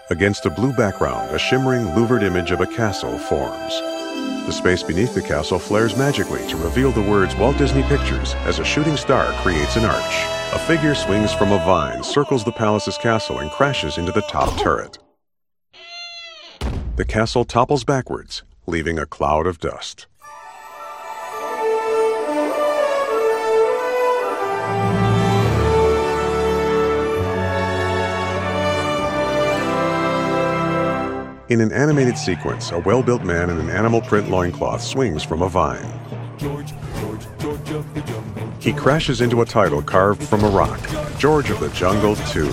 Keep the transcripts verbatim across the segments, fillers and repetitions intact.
Against a blue background, a shimmering, louvered image of a castle forms. The space beneath the castle flares magically to reveal the words Walt Disney Pictures as a shooting star creates an arch. A figure swings from a vine, circles the palace's castle, and crashes into the top turret. The castle topples backwards, leaving a cloud of dust. In an animated sequence, a well-built man in an animal print loincloth swings from a vine. George, George, George of the Jungle. He crashes into a title carved from a rock, George of the Jungle two.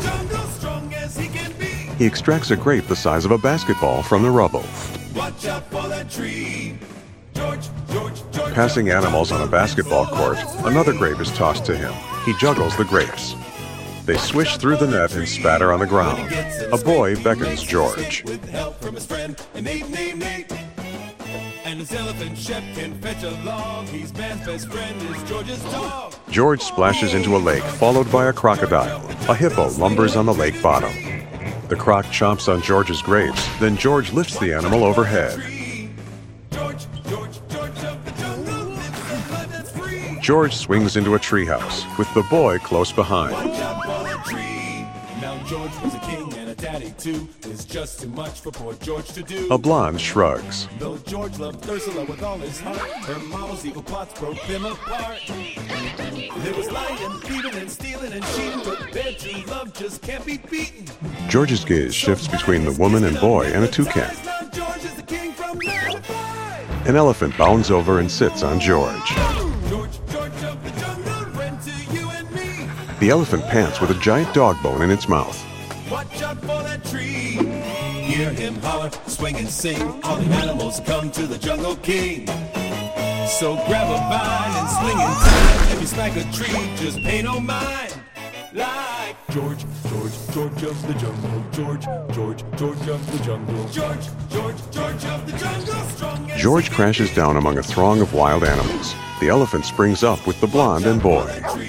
He extracts a grape the size of a basketball from the rubble. Watch out for that tree. George, George, George. Passing animals on a basketball court, another grape is tossed to him. He juggles the grapes. They swish through the net and spatter on the ground. A boy beckons George. With help from his friend, and Nate, Nate, Nate. And his elephant Shep can fetch along. He's man's best friend is George's dog. George splashes into a lake, followed by a crocodile. A hippo lumbers on the lake bottom. The croc chomps on George's grapes, then George lifts the animal overhead. George, George, George of the Jungle lives a life that's free. George swings into a treehouse, with the boy close behind. Watch out for that tree. Now George was a king and a daddy too. It's just too much for poor George to do. A blonde shrugs. Though George loved Ursula with all his heart, her mama's evil plots broke them apart. There was lying, thieving, and stealing, and cheating, but their true love just can't be beaten. George's gaze shifts between the woman and boy and a toucan. Now George is the king from ninety-five. An elephant bounds over and sits on George. George, George of the Jungle, rent to you and me. The elephant pants with a giant dog bone in its mouth. Watch out for that tree. Hear him holler, swing and sing. All the animals come to the Jungle King. So grab a vine and swing in time. If you smack a tree, just pay no mind. Like George, George, George of the Jungle. George, George, George of the Jungle. George, George, George of the Jungle. Strong as George crashes down among a throng of wild animals. The elephant springs up with the blonde and boy.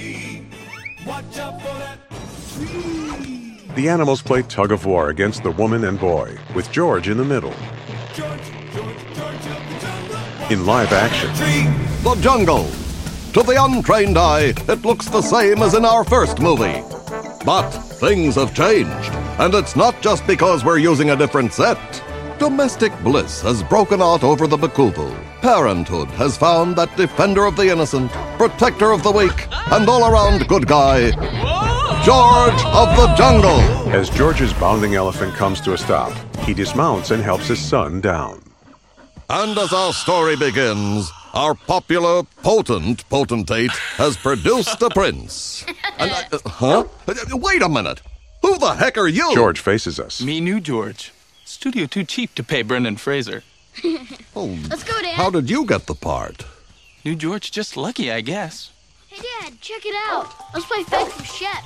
Watch out for that tree. The animals play tug of war against the woman and boy, with George in the middle. George, George, George of the Jungle. In live action, The Jungle. To the untrained eye, it looks the same as in our first movie. But things have changed, and it's not just because we're using a different set. Domestic bliss has broken out over the Bakubu. Parenthood has found that defender of the innocent, protector of the weak, and all-around good guy, George of the Jungle. as George's bounding elephant comes to a stop, he dismounts and helps his son down. And as our story begins, our popular, potent potentate has produced a prince. And I, uh, huh? Wait a minute. Who the heck are you? George faces us. Me new George. Studio too cheap to pay Brendan Fraser. Oh, Let's go, Dad. how did you get the part? New George just lucky, I guess. Hey, Dad, check it out. Let's play fetch with Shep.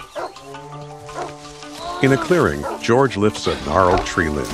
In a clearing, George lifts a gnarled tree limb.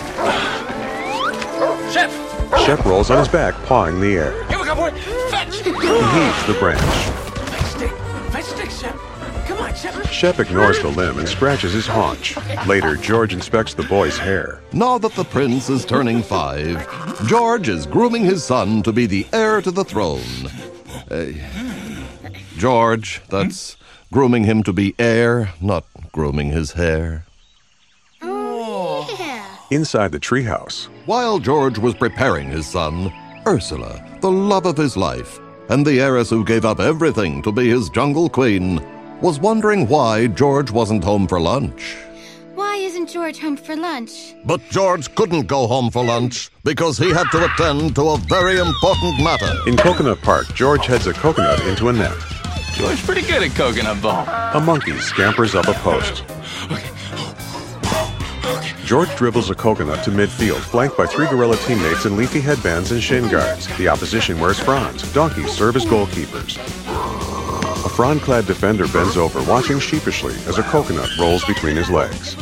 Shep! Shep rolls on his back, pawing the air. Here we go, boy! Fetch! He heaves the branch. Fetch stick! Fetch stick, Shep! Come on, Shep! Shep ignores the limb and scratches his haunch. Later, George inspects the boy's hair. Now that the prince is turning five, George is grooming his son to be the heir to the throne. Uh, George, that's grooming him to be heir, not grooming his hair. Oh, yeah. Inside the treehouse, While George was preparing his son, Ursula, the love of his life, and the heiress who gave up everything to be his jungle queen, was wondering why George wasn't home for lunch. Why isn't George home for lunch? But George couldn't go home for lunch because he had to attend to a very important matter. in Coconut Park, George heads a coconut into a net. George pretty good at coconut ball. A monkey scampers up a post. George dribbles a coconut to midfield, flanked by three gorilla teammates in leafy headbands and shin guards. The opposition wears fronds. Donkeys serve as goalkeepers. A frond-clad defender bends over, watching sheepishly as a coconut rolls between his legs.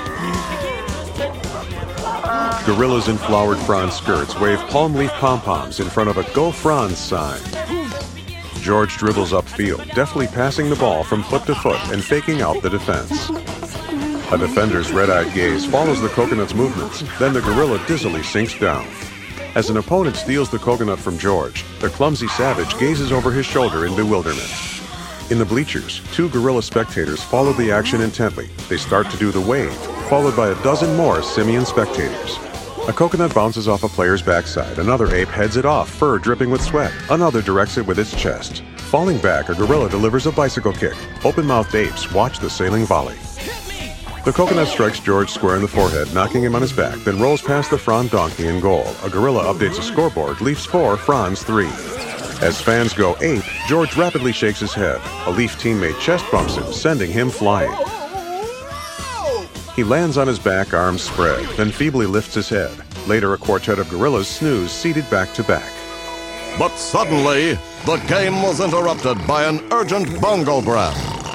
Gorillas in flowered frond skirts wave palm leaf pom-poms in front of a Go Franz sign. George dribbles upfield, deftly passing the ball from foot to foot and faking out the defense. A defender's red-eyed gaze follows the coconut's movements, then the gorilla dizzily sinks down. As an opponent steals the coconut from George, the clumsy savage gazes over his shoulder in bewilderment. In the bleachers, two gorilla spectators follow the action intently. They start to do the wave, followed by a dozen more simian spectators. A coconut bounces off a player's backside. Another ape heads it off, fur dripping with sweat. Another directs it with its chest. Falling back, a gorilla delivers a bicycle kick. Open-mouthed apes watch the sailing volley. The coconut strikes George square in the forehead, knocking him on his back, then rolls past the Fron donkey in goal. A gorilla updates a scoreboard, Leafs four, Franz three. As fans go ape, George rapidly shakes his head. A Leaf teammate chest bumps him, sending him flying. He lands on his back, arms spread, then feebly lifts his head. Later, a quartet of gorillas snooze, seated back to back. But suddenly, the game was interrupted by an urgent bongo grab.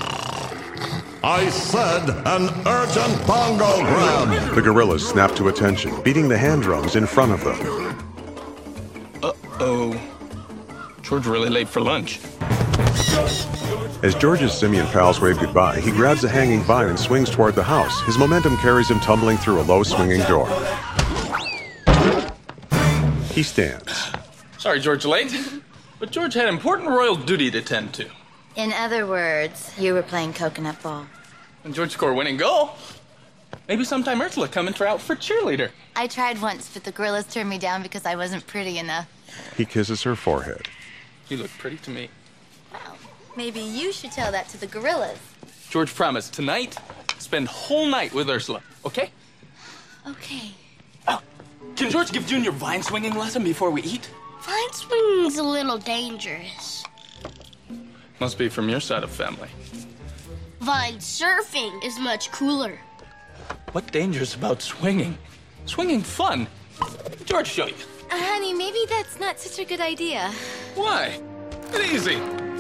I said an urgent bongo grab! The gorillas snap to attention, beating the hand drums in front of them. Uh-oh. George really late for lunch. As George's simian pals wave goodbye, he grabs a hanging vine and swings toward the house. His momentum carries him tumbling through a low swinging door. He stands. Sorry, George, late. But George had important royal duty to tend to. In other words, you were playing coconut ball. And George scored a winning goal. Maybe sometime Ursula come and try out for cheerleader. I tried once, but the gorillas turned me down because I wasn't pretty enough. He kisses her forehead. You look pretty to me. Well, maybe you should tell that to the gorillas. George promised tonight, spend whole night with Ursula, okay? Okay. Oh, can George give Junior vine swinging lesson before we eat? Vine swinging's a little dangerous. Must be from your side of family. Vine surfing is much cooler. What danger's about swinging? Swinging fun. George, show you. Uh, honey, maybe that's not such a good idea. Why? It's easy.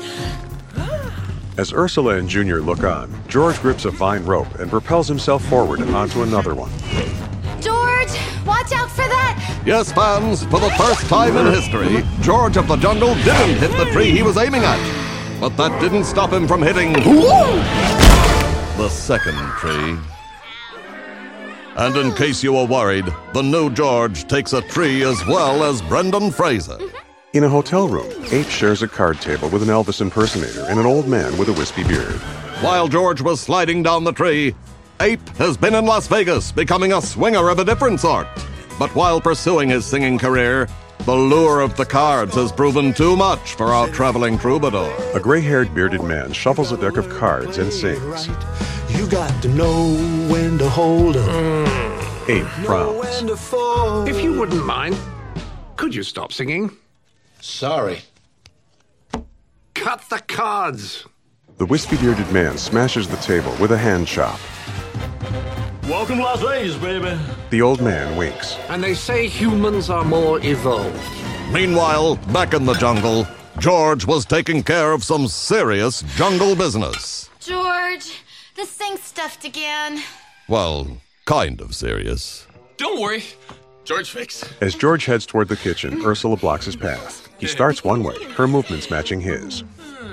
As Ursula and Junior look on, George grips a vine rope and propels himself forward onto another one. George, watch out for that! Yes, fans, for the first time in history, George of the Jungle didn't hit the tree he was aiming at. But that didn't stop him from hitting the second tree. And in case you were worried, the new George takes a tree as well as Brendan Fraser. In a hotel room, Ape shares a card table with an Elvis impersonator and an old man with a wispy beard. While George was sliding down the tree, Ape has been in Las Vegas, becoming a swinger of a different sort. But while pursuing his singing career, the lure of the cards has proven too much for our traveling troubadour. A gray-haired bearded man shuffles a deck of cards and sings. You got to know when to hold 'em. Ape frowns. If you wouldn't mind, could you stop singing? Sorry. Cut the cards. The wispy-bearded man smashes the table with a hand chop. Welcome to Las Vegas, baby. The old man winks. And they say humans are more evolved. Meanwhile, back in the jungle, George was taking care of some serious jungle business. George, the sink's stuffed again. Well, kind of serious. Don't worry. George fix. As George heads toward the kitchen, Ursula blocks his path. He starts one way, her movements matching his.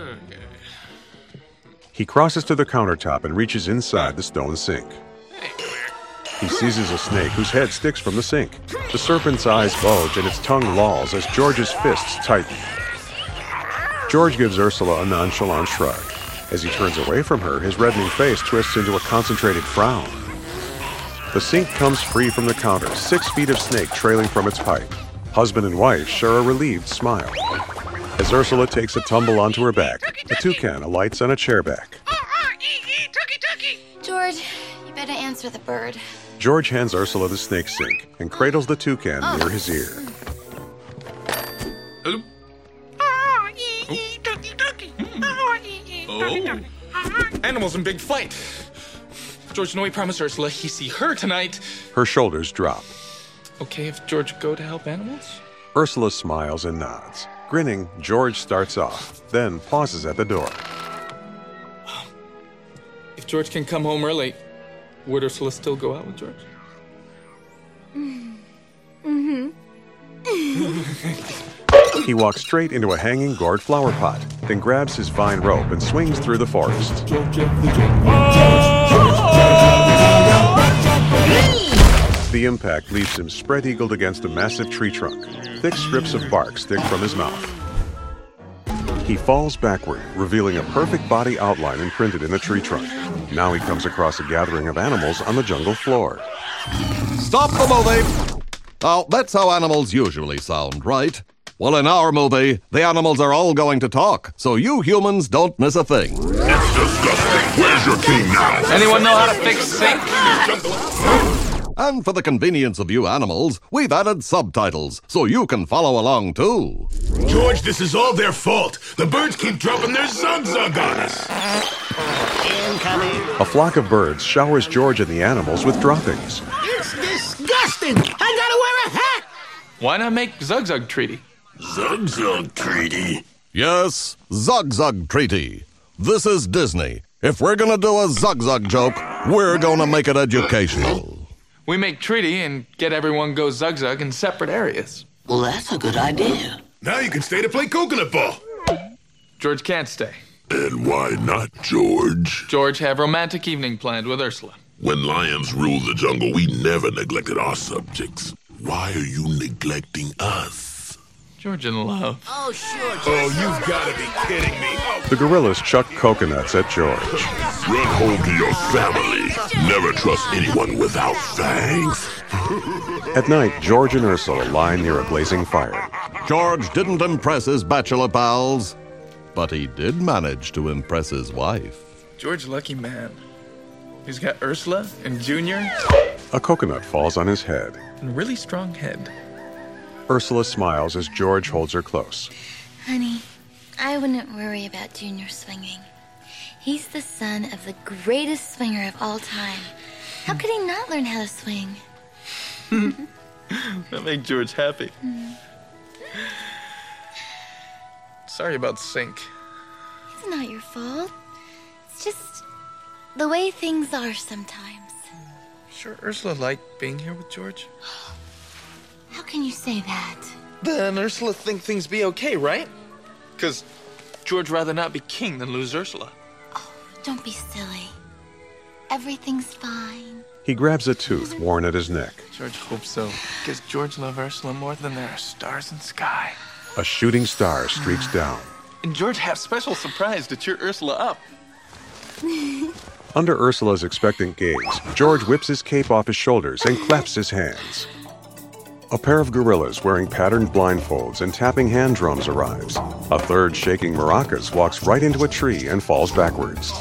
He crosses to the countertop and reaches inside the stone sink. He seizes a snake whose head sticks from the sink. The serpent's eyes bulge and its tongue lolls as George's fists tighten. George gives Ursula a nonchalant shrug. As he turns away from her, his reddening face twists into a concentrated frown. The sink comes free from the counter, six feet of snake trailing from its pipe. Husband and wife share a relieved smile. As Ursula takes a tumble onto her back, a toucan alights on a chair back. George, you better answer the bird. George hands Ursula the snake sink and cradles the toucan oh. near his ear. Oh. Oh. Animals in big fight. George know he promised Ursula he see her tonight. Her shoulders drop. Okay if George go to help animals? Ursula smiles and nods. Grinning, George starts off, then pauses at the door. If George can come home early, would Ursula still go out with George? Mm-hmm. He walks straight into a hanging gourd flower pot, then grabs his vine rope and swings through the forest. George, George, George, George, George, George, George. The impact leaves him spread-eagled against a massive tree trunk. Thick strips of bark stick from his mouth. He falls backward, revealing a perfect body outline imprinted in the tree trunk. Now he comes across a gathering of animals on the jungle floor. Stop the movie! Now, that's how animals usually sound, right? Well, in our movie, the animals are all going to talk, so you humans don't miss a thing. It's disgusting. Where's your king now? Anyone know how to fix sync? And for the convenience of you animals, we've added subtitles, so you can follow along too. George, this is all their fault. The birds keep dropping their zug-zug on us. Incoming. A flock of birds showers George and the animals with droppings. It's disgusting. I gotta wear a hat. Why not make Zug-Zug Treaty? Zug-zug treaty? Yes, Zug-Zug Treaty. This is Disney. If we're gonna do a Zug-Zug joke, we're gonna make it educational. We make treaty and get everyone go Zug-Zug in separate areas. Well, that's a good idea. Now you can stay to play coconut ball. George can't stay. And why not, George? George have romantic evening planned with Ursula. When lions rule the jungle, we never neglected our subjects. Why are you neglecting us? George in love. Oh, sure. Oh, you've got to be kidding me. Oh. The gorillas chuck coconuts at George. Run home to your family. Never trust anyone without fangs. At night, George and Ursula lie near a blazing fire. George didn't impress his bachelor pals, but he did manage to impress his wife. George, lucky man. He's got Ursula and Junior. A coconut falls on his head. And a really strong head. Ursula smiles as George holds her close. Honey, I wouldn't worry about Junior swinging. He's the son of the greatest swinger of all time. How could he not learn how to swing? That made George happy. Mm. Sorry about Sync. It's not your fault. It's just the way things are sometimes. Sure Ursula liked being here with George? How can you say that? Then Ursula think things be okay, right? Because George rather not be king than lose Ursula. Oh, don't be silly. Everything's fine. He grabs a tooth worn at his neck. George hopes so, because George loves Ursula more than there are stars in the sky. A shooting star streaks down. And George have special surprise to cheer Ursula up. Under Ursula's expectant gaze, George whips his cape off his shoulders and claps his hands. A pair of gorillas wearing patterned blindfolds and tapping hand drums arrives. A third shaking maracas walks right into a tree and falls backwards.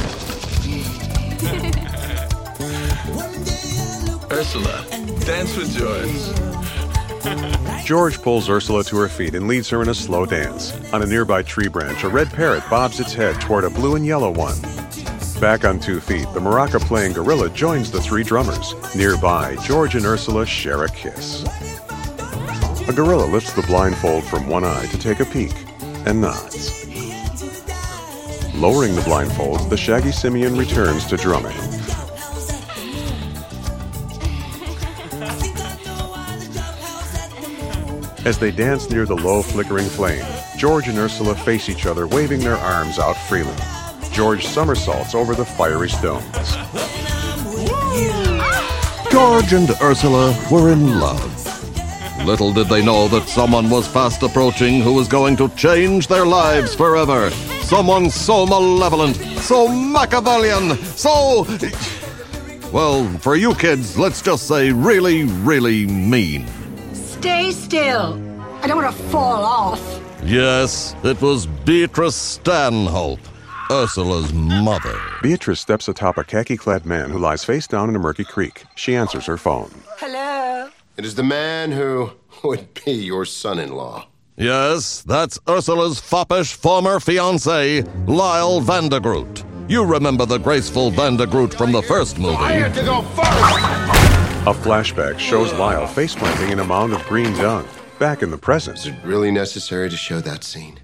Ursula, dance with George. George pulls Ursula to her feet and leads her in a slow dance. On a nearby tree branch, a red parrot bobs its head toward a blue and yellow one. Back on two feet, the maraca-playing gorilla joins the three drummers. Nearby, George and Ursula share a kiss. A gorilla lifts the blindfold from one eye to take a peek and nods. Lowering the blindfold, the shaggy simian returns to drumming. As they dance near the low, flickering flame, George and Ursula face each other, waving their arms out freely. George somersaults over the fiery stones. George and Ursula were in love. Little did they know that someone was fast approaching who was going to change their lives forever. Someone so malevolent, so Machiavellian, so... Well, for you kids, let's just say really, really mean. Stay still. I don't want to fall off. Yes, it was Beatrice Stanhope, Ursula's mother. Beatrice steps atop a khaki-clad man who lies face down in a murky creek. She answers her phone. Hello? It is the man who would be your son-in-law. Yes, that's Ursula's foppish former fiancé, Lyle Vandergroot. You remember the graceful Vandergroot from the first movie. I had to go first! A flashback shows Lyle face-planting in a mound of green dung. Back in the present. Is it really necessary to show that scene?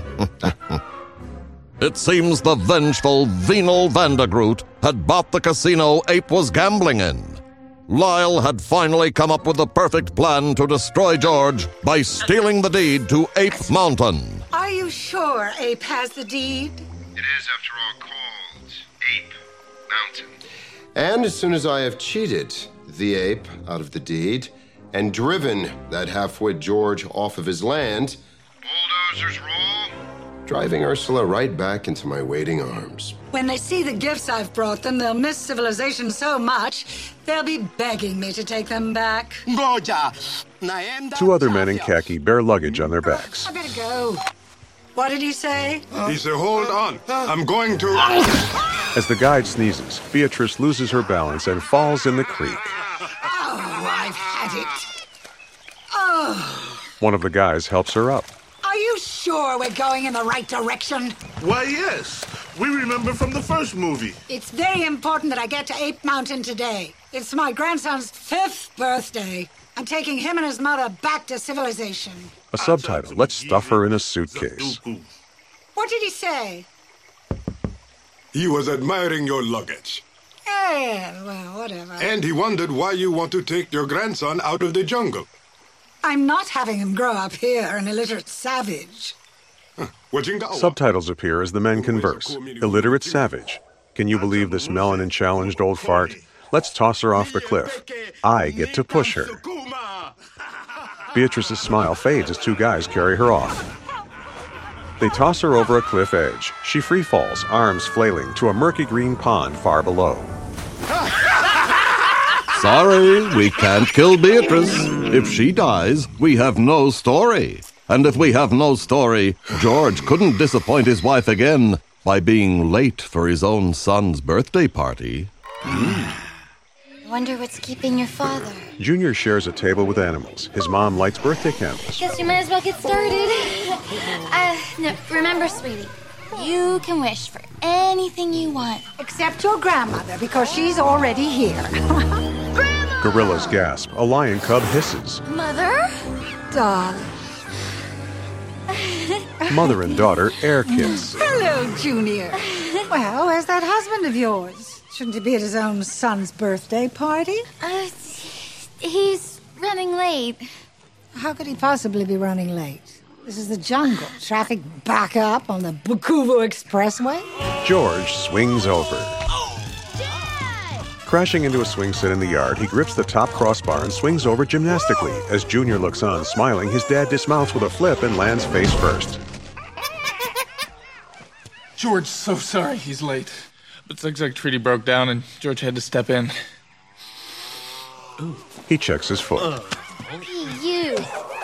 It seems the vengeful, venal Vandergroot had bought the casino Ape was gambling in. Lyle had finally come up with the perfect plan to destroy George by stealing the deed to Ape Mountain. Are you sure Ape has the deed? It is, after all, called Ape Mountain. And as soon as I have cheated the ape out of the deed and driven that half-wit George off of his land, bulldozers roll, driving Ursula right back into my waiting arms. When they see the gifts I've brought them, they'll miss civilization so much, they'll be begging me to take them back. Two other men in khaki bear luggage on their backs. I better go. What did he say? He said, hold on. I'm going to... As the guide sneezes, Beatrice loses her balance and falls in the creek. Oh, I've had it. Oh. One of the guys helps her up. Are you sure we're going in the right direction? Why, yes. We remember from the first movie. It's very important that I get to Ape Mountain today. It's my grandson's fifth birthday. I'm taking him and his mother back to civilization. A subtitle, let's stuff her in a suitcase. What did he say? He was admiring your luggage. Yeah, well, whatever. And he wondered why you want to take your grandson out of the jungle. I'm not having him grow up here, an illiterate savage. Huh. Subtitles appear as the men converse. Illiterate savage. Can you believe this melanin-challenged old fart? Let's toss her off the cliff. I get to push her. Beatrice's smile fades as two guys carry her off. They toss her over a cliff edge. She free falls, arms flailing, to a murky green pond far below. Sorry, we can't kill Beatrice. If she dies, we have no story. And if we have no story, George couldn't disappoint his wife again by being late for his own son's birthday party. I wonder what's keeping your father. Junior shares a table with animals. His mom lights birthday candles. Guess you might as well get started. Uh, no, remember, sweetie, you can wish for anything you want. Except your grandmother, because she's already here. Gorillas gasp. A lion cub hisses. Mother? Darling. Mother and daughter air kiss. Hello, Junior. Well, where's that husband of yours? Shouldn't he be at his own son's birthday party? Uh, he's running late. How could he possibly be running late? This is the jungle. Traffic back up on the Bukuvu Expressway. George swings over. Crashing into a swing set in the yard, he grips the top crossbar and swings over gymnastically. As Junior looks on, smiling, his dad dismounts with a flip and lands face first. George, so sorry he's late. But Zigzag Treaty broke down and George had to step in. Ooh. He checks his foot. Uh. You.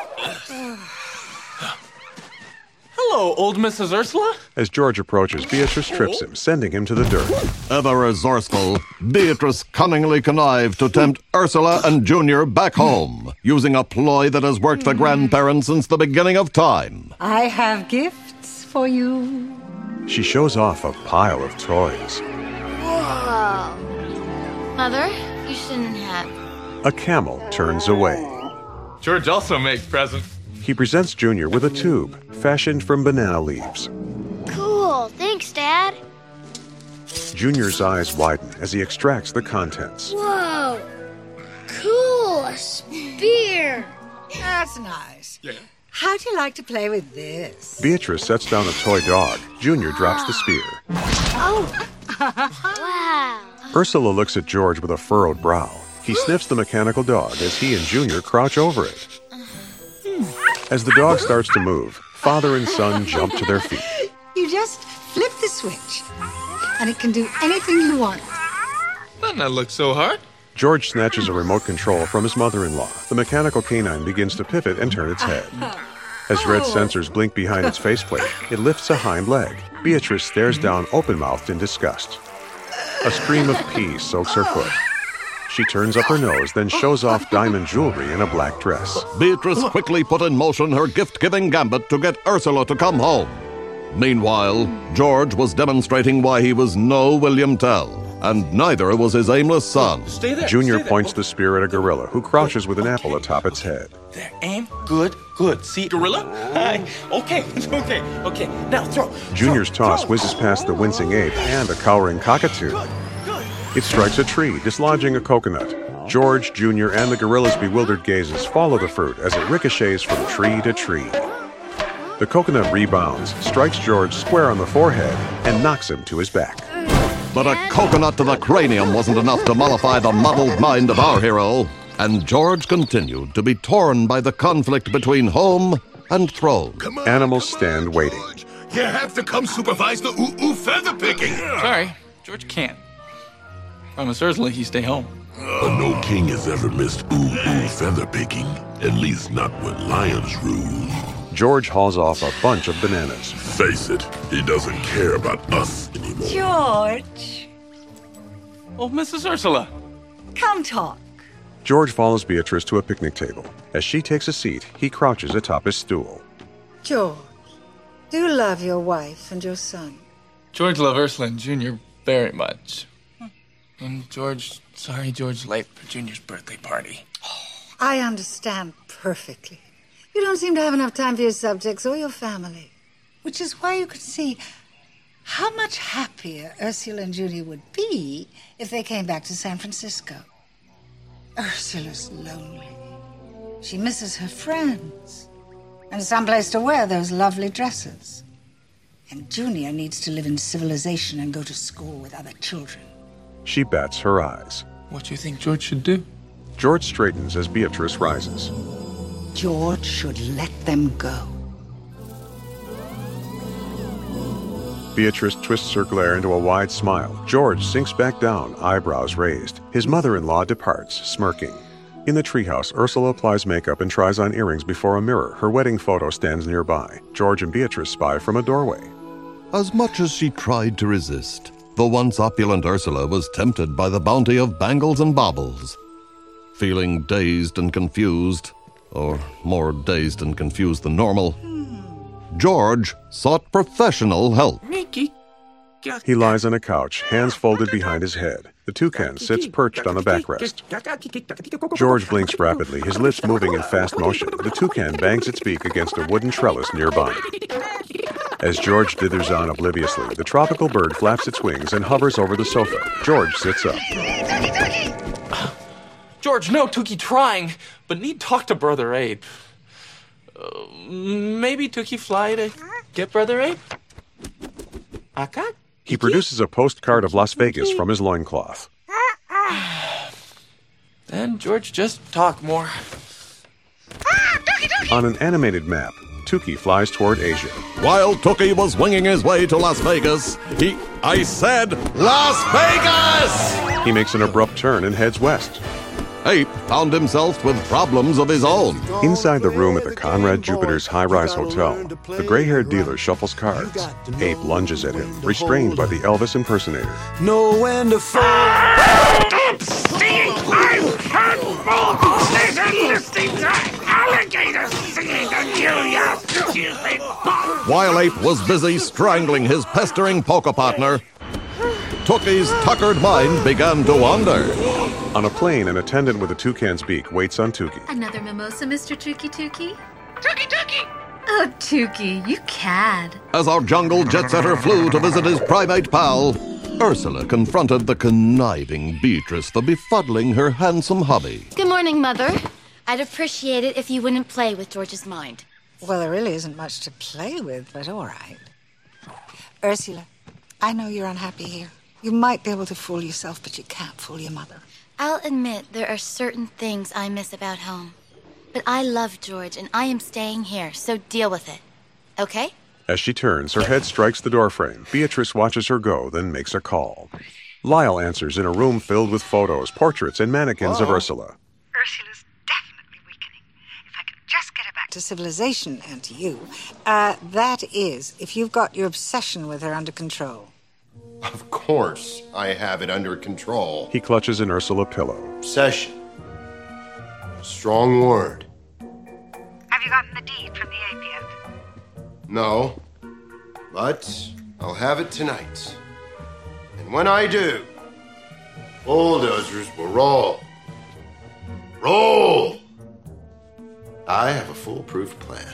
Hello, old Missus Ursula. As George approaches, Beatrice trips him, sending him to the dirt. Ever resourceful, Beatrice cunningly connived to tempt Ursula and Junior back home, using a ploy that has worked for grandparents since the beginning of time. I have gifts for you. She shows off a pile of toys. Whoa. Mother, you shouldn't have. A camel turns away. George also makes presents. He presents Junior with a tube, fashioned from banana leaves. Cool. Thanks, Dad. Junior's eyes widen as he extracts the contents. Whoa. Cool. A spear. That's nice. Yeah. How'd you like to play with this? Beatrice sets down a toy dog. Junior drops the spear. Oh. Wow. Ursula looks at George with a furrowed brow. He sniffs the mechanical dog as he and Junior crouch over it. As the dog starts to move, father and son jump to their feet. You just flip the switch, and it can do anything you want. Doesn't that look so hard? George snatches a remote control from his mother-in-law. The mechanical canine begins to pivot and turn its head. As red sensors blink behind its faceplate, it lifts a hind leg. Beatrice stares down open-mouthed in disgust. A stream of pee soaks her foot. She turns up her nose, then shows off diamond jewelry in a black dress. Beatrice quickly put in motion her gift-giving gambit to get Ursula to come home. Meanwhile, George was demonstrating why he was no William Tell, and neither was his aimless son. Stay there. Junior Stay points there. the spear at a gorilla who crouches with an apple atop its head. There, aim, good, good. See, gorilla? Hi. Okay, okay, okay. Now throw. Junior's throw, toss throw. whizzes past the wincing ape and a cowering cockatoo. Good, good. It strikes a tree, dislodging a coconut. George, Junior, and the gorilla's bewildered gazes follow the fruit as it ricochets from tree to tree. The coconut rebounds, strikes George square on the forehead, and knocks him to his back. But a coconut to the cranium wasn't enough to mollify the muddled mind of our hero, and George continued to be torn by the conflict between home and throne. On, Animals stand waiting. George. You have to come supervise the ooh-ooh feather picking. Sorry, George can't. Promise Ursula he stay home. Uh, no king has ever missed ooh-ooh feather picking, at least not when lions rule. George hauls off a bunch of bananas. Face it, he doesn't care about us anymore. George, Oh, Missus Ursula. come talk. George follows Beatrice to a picnic table. As she takes a seat, he crouches atop his stool. George, do you love your wife and your son? George loved Ursula and Junior very much. And George, sorry George late for Junior's birthday party. I understand perfectly. You don't seem to have enough time for your subjects or your family. Which is why you could see how much happier Ursula and Judy would be if they came back to San Francisco. Ursula's lonely. She misses her friends and someplace to wear those lovely dresses. And Junior needs to live in civilization and go to school with other children. She bats her eyes. What do you think George should do? George straightens as Beatrice rises. George should let them go. Beatrice twists her glare into a wide smile. George sinks back down, eyebrows raised. His mother-in-law departs, smirking. In the treehouse, Ursula applies makeup and tries on earrings before a mirror. Her wedding photo stands nearby. George and Beatrice spy from a doorway. As much as she tried to resist, the once opulent Ursula was tempted by the bounty of bangles and baubles. Feeling dazed and confused, or more dazed and confused than normal, George sought professional help. He lies on a couch, hands folded behind his head. The toucan sits perched on a backrest. George blinks rapidly, his lips moving in fast motion. The toucan bangs its beak against a wooden trellis nearby. As George dithers on obliviously, the tropical bird flaps its wings and hovers over the sofa. George sits up. George, no, Tookie trying, but need talk to Brother Abe. Uh, maybe Tookie fly to get Brother Abe? Aka? He produces a postcard of Las Vegas from his loincloth. Then George just talk more. On an animated map, Tookie flies toward Asia. While Tookie was winging his way to Las Vegas, he... I said, Las Vegas! He makes an abrupt turn and heads west. Ape found himself with problems of his own. Inside the room at the Conrad Jupiter's high-rise hotel, the gray-haired dealer shuffles cards. Ape lunges at him, restrained by the Elvis impersonator. Know when to fall. Stop singing! I've heard more listening to alligators singing than you, you stupid bum! While Ape was busy strangling his pestering poker partner, Tookie's tuckered mind began to wander. On a plane, an attendant with a toucan's beak waits on Tookie. Another mimosa, Mister Tookie Tookie? Tookie Tookie! Oh, Tookie, you cad. As our jungle jet setter flew to visit his primate pal, Ursula confronted the conniving Beatrice for befuddling her handsome hubby. Good morning, Mother. I'd appreciate it if you wouldn't play with George's mind. Well, there really isn't much to play with, but all right. Ursula, I know you're unhappy here. You might be able to fool yourself, but you can't fool your mother. I'll admit there are certain things I miss about home. But I love George, and I am staying here, so deal with it. Okay? As she turns, her head strikes the doorframe. Beatrice watches her go, then makes a call. Lyle answers in a room filled with photos, portraits, and mannequins Whoa. of Ursula. Ursula's definitely weakening. If I can just get her back to civilization and to you, uh, that is, if you've got your obsession with her under control. Of course, I have it under control. He clutches an Ursula pillow. Obsession. Strong word. Have you gotten the deed from the ape yet? No. But I'll have it tonight. And when I do, bulldozers will roll. Roll! I have a foolproof plan.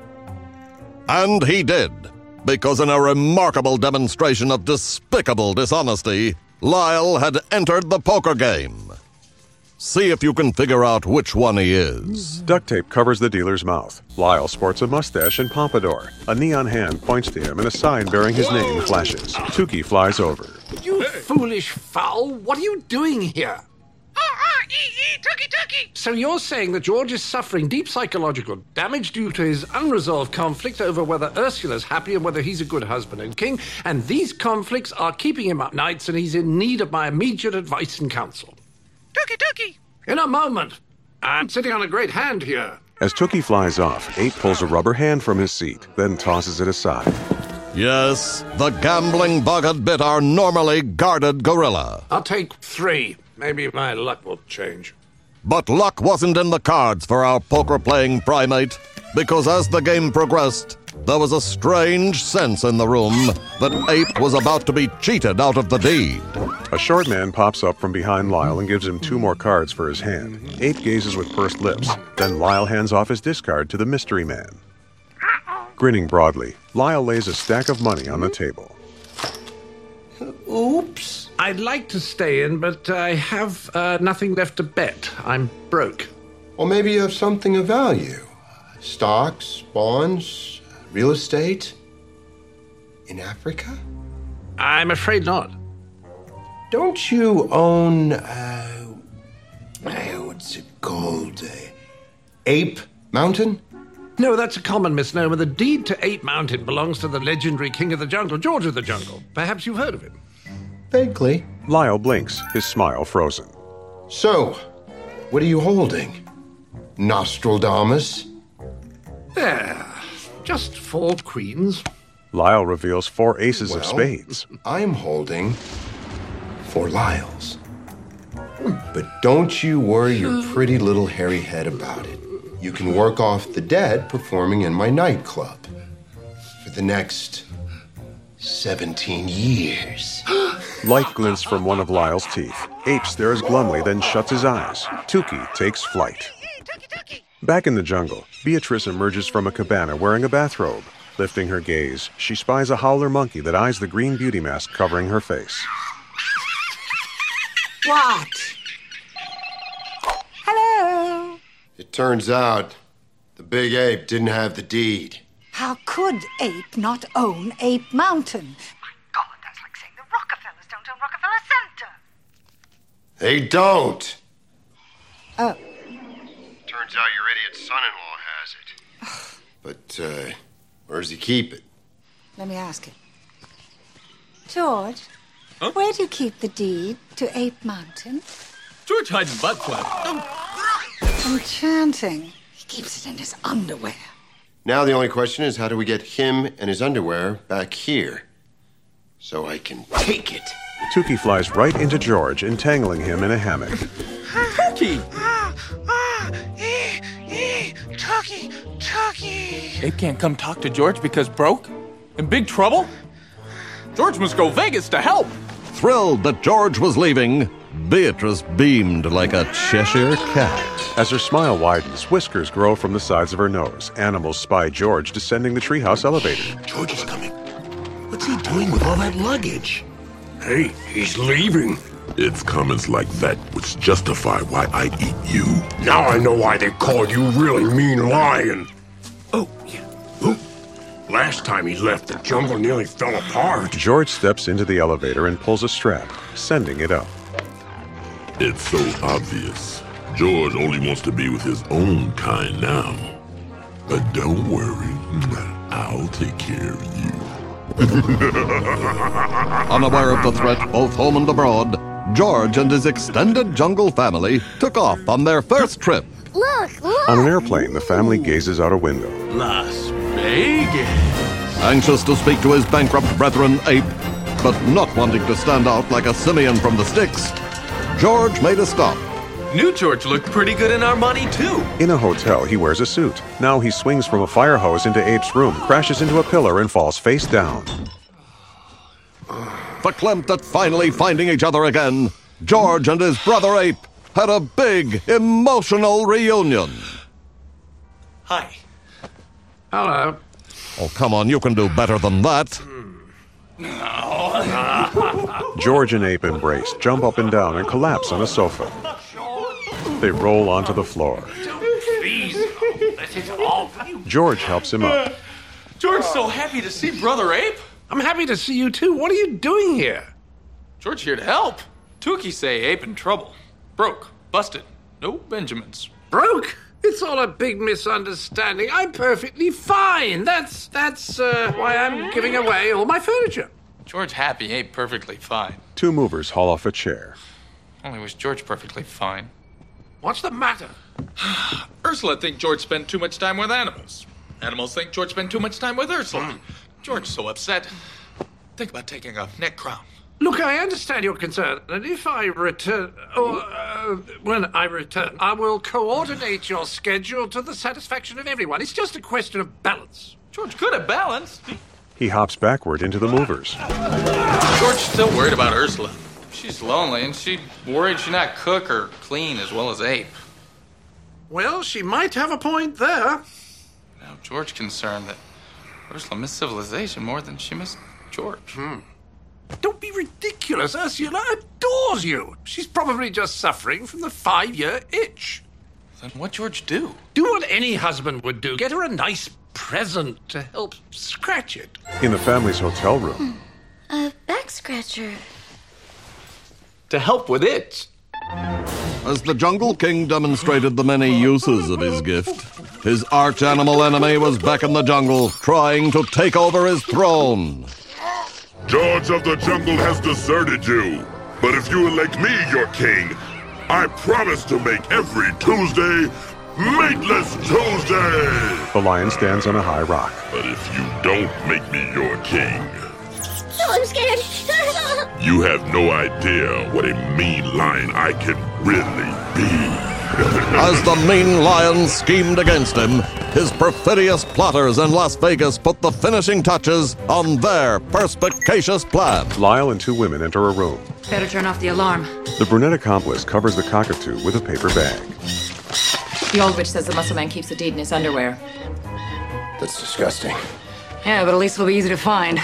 And he did. Because in a remarkable demonstration of despicable dishonesty, Lyle had entered the poker game. See if you can figure out which one he is. Duct tape covers the dealer's mouth. Lyle sports a mustache and pompadour. A neon hand points to him and a sign bearing his name flashes. Tookie flies over. You foolish fowl. What are you doing here? Turkey, turkey! So you're saying that George is suffering deep psychological damage due to his unresolved conflict over whether Ursula's happy and whether he's a good husband and king, and these conflicts are keeping him up nights and he's in need of my immediate advice and counsel. Turkey, turkey! In a moment. I'm sitting on a great hand here. As Tookie flies off, Ape pulls a rubber hand from his seat, then tosses it aside. Yes, the gambling bugged bit our normally guarded gorilla. I'll take three. Maybe my luck will change. But luck wasn't in the cards for our poker-playing primate, because as the game progressed, there was a strange sense in the room that Ape was about to be cheated out of the deed. A short man pops up from behind Lyle and gives him two more cards for his hand. Ape gazes with pursed lips. Then Lyle hands off his discard to the mystery man. Grinning broadly, Lyle lays a stack of money on the table. Oops. I'd like to stay in, but I have uh, nothing left to bet. I'm broke. Well, maybe you have something of value. Stocks, bonds, real estate. In Africa? I'm afraid not. Don't you own, uh, what's it called? Uh, Ape Mountain? No, that's a common misnomer. The deed to Ape Mountain belongs to the legendary king of the jungle, George of the Jungle. Perhaps you've heard of him. Vaguely. Lyle blinks, his smile frozen. So, what are you holding? Nostradamus? There. Just four queens. Lyle reveals four aces well, of spades. I'm holding four Lyles. But don't you worry your pretty little hairy head about it. You can work off the debt performing in my nightclub for the next seventeen years. Light glints from one of Lyle's teeth. Ape stares glumly, then shuts his eyes. Tookie takes flight. Back in the jungle, Beatrice emerges from a cabana wearing a bathrobe. Lifting her gaze, she spies a howler monkey that eyes the green beauty mask covering her face. What? Hello? It turns out the big ape didn't have the deed. How could Ape not own Ape Mountain? They don't. Oh. Turns out your idiot son-in-law has it. But, uh, where does he keep it? Let me ask him. George, huh? Where do you keep the deed to Ape Mountain? George hides in butt plug. Enchanting. He keeps it in his underwear. Now the only question is, how do we get him and his underwear back here? So I can take it. Tookie flies right into George, entangling him in a hammock. Tookie! Ah, ah, eh, eh, Tookie, Tookie. Ape can't come talk to George because broke? In big trouble? George must go Vegas to help. Thrilled that George was leaving, Beatrice beamed like a Cheshire cat. As her smile widens, whiskers grow from the sides of her nose. Animals spy George descending the treehouse elevator. George is coming. What's he doing with all that luggage? Hey, he's leaving. It's comments like that which justify why I eat you. Now I know why they call you really mean lion. Oh, yeah. Oh. Last time he left, the jungle nearly fell apart. George steps into the elevator and pulls a strap, sending it up. It's so obvious. George only wants to be with his own kind now. But don't worry, I'll take care of you. Unaware of the threat both home and abroad, George and his extended jungle family took off on their first trip. Look, look! On an airplane, the family gazes out a window. Las Vegas! Anxious to speak to his bankrupt brethren, Ape, but not wanting to stand out like a simian from the sticks, George made a stop. New George looked pretty good in our money, too. In a hotel, he wears a suit. Now he swings from a fire hose into Ape's room, crashes into a pillar, and falls face down. Verklempt at finally finding each other again, George and his brother Ape had a big, emotional reunion. Hi. Hello. Oh, come on, you can do better than that. George and Ape embrace, jump up and down, and collapse on a sofa. They roll onto the floor. Please, this is all for you. George helps him up. George's so happy to see Brother Ape. I'm happy to see you, too. What are you doing here? George here to help. Tukey say Ape in trouble. Broke. Busted. No Benjamins. Broke? It's all a big misunderstanding. I'm perfectly fine. That's, that's, uh, why I'm giving away all my furniture. George happy, Ape perfectly fine. Two movers haul off a chair. Only was George perfectly fine. What's the matter? Ursula think George spent too much time with animals. Animals think George spent too much time with Ursula. George so upset. Think about taking a neck crown. Look, I understand your concern, and if I return, or uh, when I return, I will coordinate your schedule to the satisfaction of everyone. It's just a question of balance. George good at balance. He hops backward into the movers. George's still worried about Ursula. She's lonely, and she's worried she not cook or clean as well as Ape. Well, she might have a point there. Now, George concerned that Ursula missed civilization more than she missed George. Hmm. Don't be ridiculous. Ursula adores you. She's probably just suffering from the five-year itch. Then what George do? Do what any husband would do. Get her a nice present to help scratch it. In the family's hotel room. A back scratcher. To help with it. As the Jungle King demonstrated the many uses of his gift, his arch-animal enemy was back in the jungle, trying to take over his throne. George of the Jungle has deserted you. But if you elect me your king, I promise to make every Tuesday Meatless Tuesday! The lion stands on a high rock. But if you don't make me your king, No, I'm scared. you have no idea what a mean lion I can really be. As the mean lion schemed against him, his perfidious plotters in Las Vegas put the finishing touches on their perspicacious plan. Lyle and two women enter a room. Better turn off the alarm. The brunette accomplice covers the cockatoo with a paper bag. The old witch says the muscle man keeps the deed in his underwear. That's disgusting. Yeah, but at least it'll be easy to find.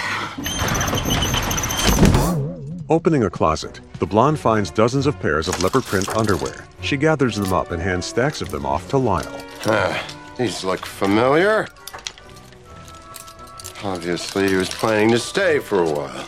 Opening a closet, the blonde finds dozens of pairs of leopard print underwear. She gathers them up and hands stacks of them off to Lyle. Ah, these look familiar. Obviously, he was planning to stay for a while.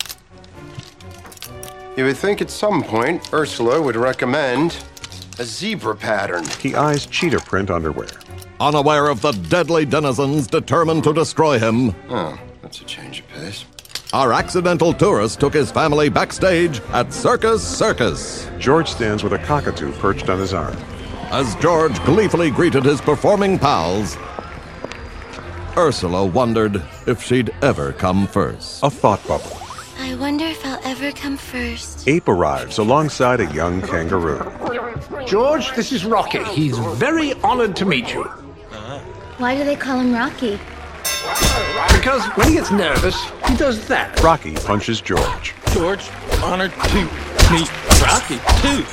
You would think at some point Ursula would recommend a zebra pattern. He eyes cheetah print underwear. Unaware of the deadly denizens determined to destroy him, Oh, that's a change of pace. our accidental tourist took his family backstage at Circus Circus. George stands with a cockatoo perched on his arm. As George gleefully greeted his performing pals, Ursula wondered if she'd ever come first. A thought bubble. I wonder if I'll ever come first. Ape arrives alongside a young kangaroo. George, this is Rocky. He's very honored to meet you. Why do they call him Rocky? Because when he gets nervous, he does that. Rocky punches George. George, honored to meet Rocky, too.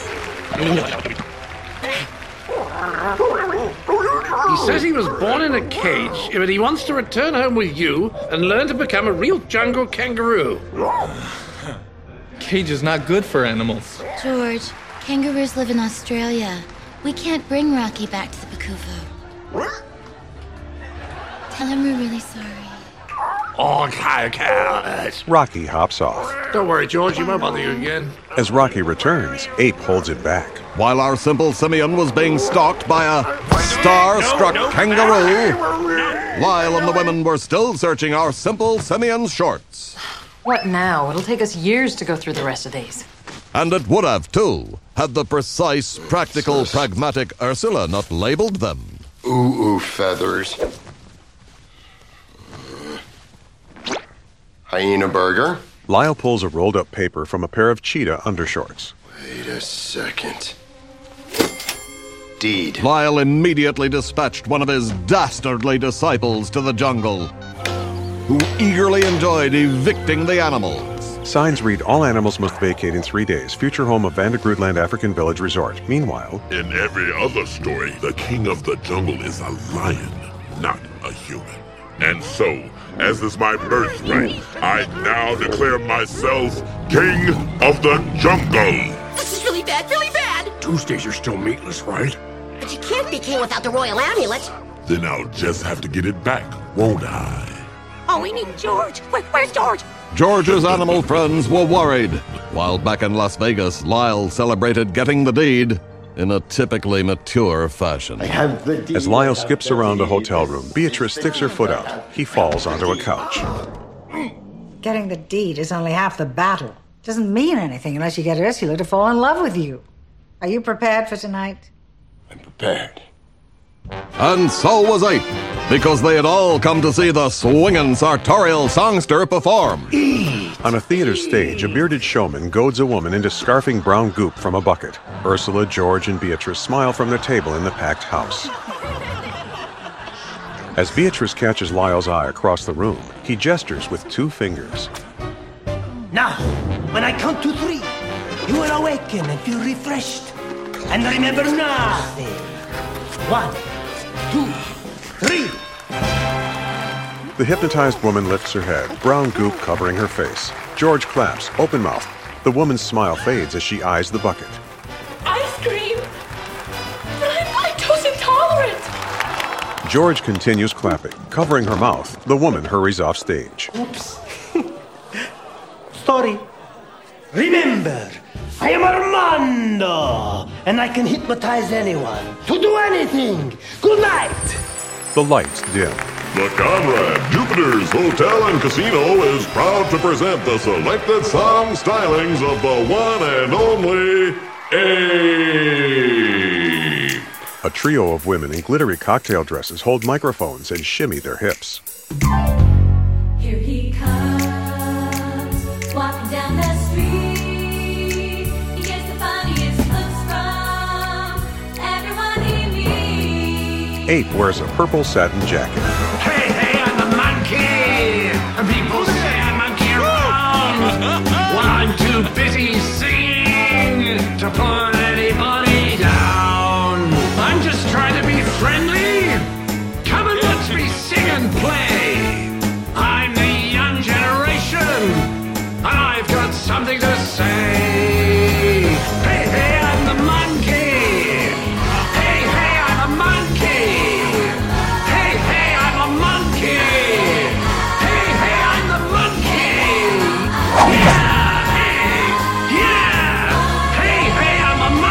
He says he was born in a cage, but he wants to return home with you and learn to become a real jungle kangaroo. Cage is not good for animals. George, kangaroos live in Australia. We can't bring Rocky back to the Bakuvo. Tell him we're really sorry. Okay, okay. Rocky hops off. Don't worry, George, he won't bother you again. As Rocky returns, Ape holds it back. While our simple simian was being stalked by a star-struck kangaroo, Lyle and the women were still searching our simple simian's shorts. What now? It'll take us years to go through the rest of these. And it would have, too, had the precise, practical, pragmatic Ursula not labeled them. Ooh, ooh, feathers. Hyena burger. Lyle pulls a rolled-up paper from a pair of cheetah undershorts. Wait a second. Deed. Lyle immediately dispatched one of his dastardly disciples to the jungle, who eagerly enjoyed evicting the animals. Signs read, all animals must vacate in three days. Future home of Vandergrootland African Village Resort. Meanwhile, in every other story, the king of the jungle is a lion, not a human. And so, as is my birthright, I now declare myself king of the jungle. This is really bad, really bad! Tuesdays are still meatless, right? But you can't be king without the royal amulet. Then I'll just have to get it back, won't I? Oh, we need George. Where, where's George? George's animal friends were worried, while back in Las Vegas, Lyle celebrated getting the deed in a typically mature fashion. As Lyle skips around a hotel room, Beatrice sticks her foot out. He falls onto a couch. Getting the deed is only half the battle. Doesn't mean anything unless you get Ursula to fall in love with you. Are you prepared for tonight? I'm prepared. And so was Ape, because they had all come to see the swinging sartorial songster perform. On a theater stage, a bearded showman goads a woman into scarfing brown goop from a bucket. Ursula, George, and Beatrice smile from their table in the packed house. As Beatrice catches Lyle's eye across the room, he gestures with two fingers. Now, when I count to three, you will awaken and feel refreshed. And remember nothing. One, two, three. The hypnotized woman lifts her head, brown goop covering her face. George claps, open-mouthed. The woman's smile fades as she eyes the bucket. Ice cream! I'm lactose intolerant! George continues clapping. Covering her mouth, the woman hurries off stage. Oops. Sorry. Remember, I am Armando, and I can hypnotize anyone to do anything. Good night. The lights dim. The Conrad Jupiter's Hotel and Casino is proud to present the selected song stylings of the one and only Ape. A trio of women in glittery cocktail dresses hold microphones and shimmy their hips. Here he comes, walking down the street. He gets the funniest looks from everyone he meets. Ape wears a purple satin jacket. Hey, hey, I'm the monkey! People say I monkey around when I'm too busy singing to put anybody down. I'm just trying to be friendly. Come and watch me sing and play. I'm the young generation, and I've got something to say. Hey, hey, I'm the monkey. Hey, hey, I'm a monkey. Hey, hey, I'm a monkey. Hey, hey, I'm the monkey. Yeah, hey, yeah. Hey, hey, I'm a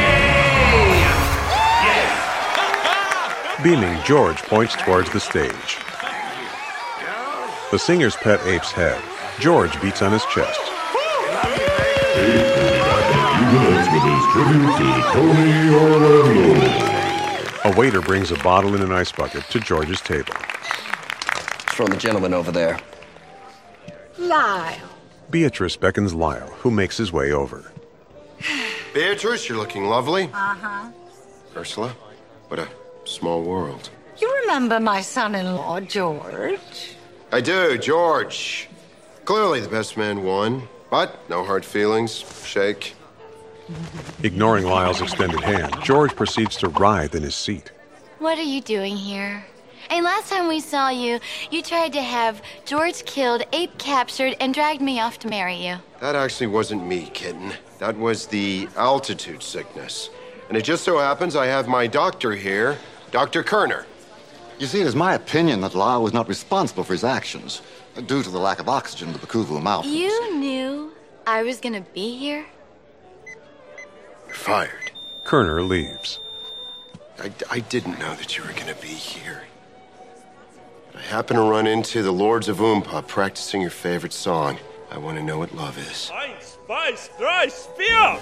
monkey. Yeah. Beaming, George points towards the stage. The singer's pet Ape's head. George beats on his chest. Ape will be back in a few minutes with his tribute to Tony Orlando. A waiter brings a bottle and an ice bucket to George's table. It's from the gentleman over there. Lyle. Beatrice beckons Lyle, who makes his way over. Beatrice, you're looking lovely. Uh-huh. Ursula, what a small world. You remember my son-in-law, George? I do, George. Clearly the best man won, but no hard feelings. Shake. Ignoring Lyle's extended hand, George proceeds to writhe in his seat. What are you doing here? And last time we saw you, you tried to have George killed, Ape captured, and dragged me off to marry you. That actually wasn't me, kitten. That was the altitude sickness. And it just so happens I have my doctor here, Doctor Kerner. You see, it is my opinion that Lyle was not responsible for his actions, due to the lack of oxygen in the Bakuvu Mountains. You knew I was gonna be here? You're fired. Kerner leaves. I, I didn't know that you were going to be here. I happened to run into the Lords of Oompa practicing your favorite song. I want to know what love is. Eins, zwei, drei, vier!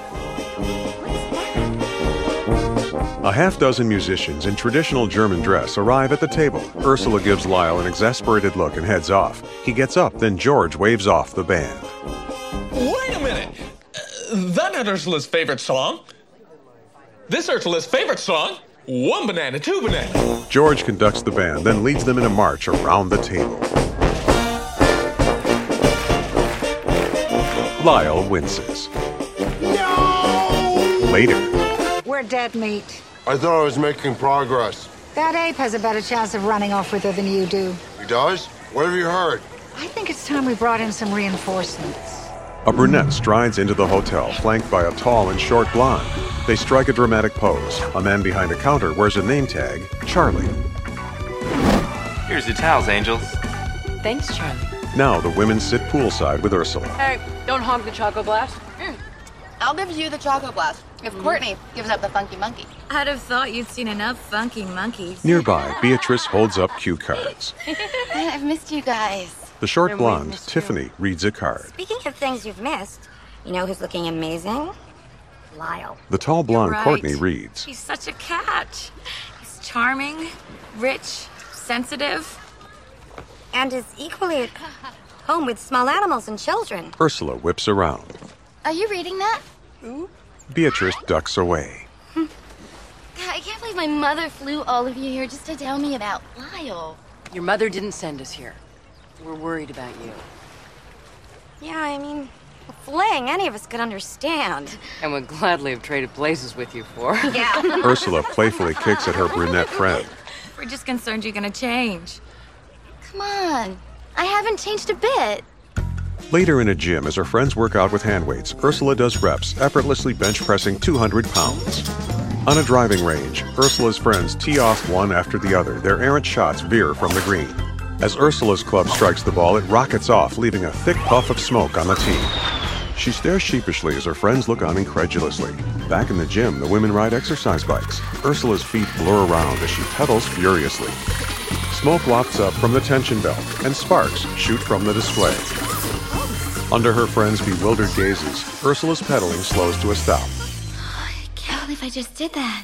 A half dozen musicians in traditional German dress arrive at the table. Ursula gives Lyle an exasperated look and heads off. He gets up, then George waves off the band. Wait a minute! Uh, that's not Ursula's favorite song. This Ursula's favorite song? One banana, two banana. George conducts the band, then leads them in a march around the table. Lyle winces. No! Later. We're dead meat. I thought I was making progress. That ape has a better chance of running off with her than you do. He does? What have you heard? I think it's time we brought in some reinforcements. A brunette strides into the hotel, flanked by a tall and short blonde. They strike a dramatic pose. A man behind a counter wears a name tag, Charlie. Here's your towels, angels. Thanks, Charlie. Now the women sit poolside with Ursula. Hey, don't hog the choco glass. Mm. I'll give you the choco glass if Courtney gives up the funky monkey. I'd have thought you'd seen enough funky monkeys. Nearby, Beatrice holds up cue cards. I've missed you guys. The short blonde, Tiffany, reads a card. Speaking of things you've missed, you know who's looking amazing? Lyle. The tall blonde right. Courtney reads. He's such a catch. He's charming, rich, sensitive. And is equally at home with small animals and children. Ursula whips around. Are you reading that? Beatrice ducks away. God, I can't believe my mother flew all of you here just to tell me about Lyle. Your mother didn't send us here. We're worried about you. Yeah, I mean, a fling any of us could understand. And would gladly have traded places with you for. Yeah. Ursula playfully kicks at her brunette friend. We're just concerned you're gonna change. Come on. I haven't changed a bit. Later in a gym, as her friends work out with hand weights, Ursula does reps, effortlessly bench pressing two hundred pounds. On a driving range, Ursula's friends tee off one after the other. Their errant shots veer from the green. As Ursula's club strikes the ball, it rockets off, leaving a thick puff of smoke on the tee. She stares sheepishly as her friends look on incredulously. Back in the gym, the women ride exercise bikes. Ursula's feet blur around as she pedals furiously. Smoke wafts up from the tension belt, and sparks shoot from the display. Under her friends' bewildered gazes, Ursula's pedaling slows to a stop. I can't believe I just did that.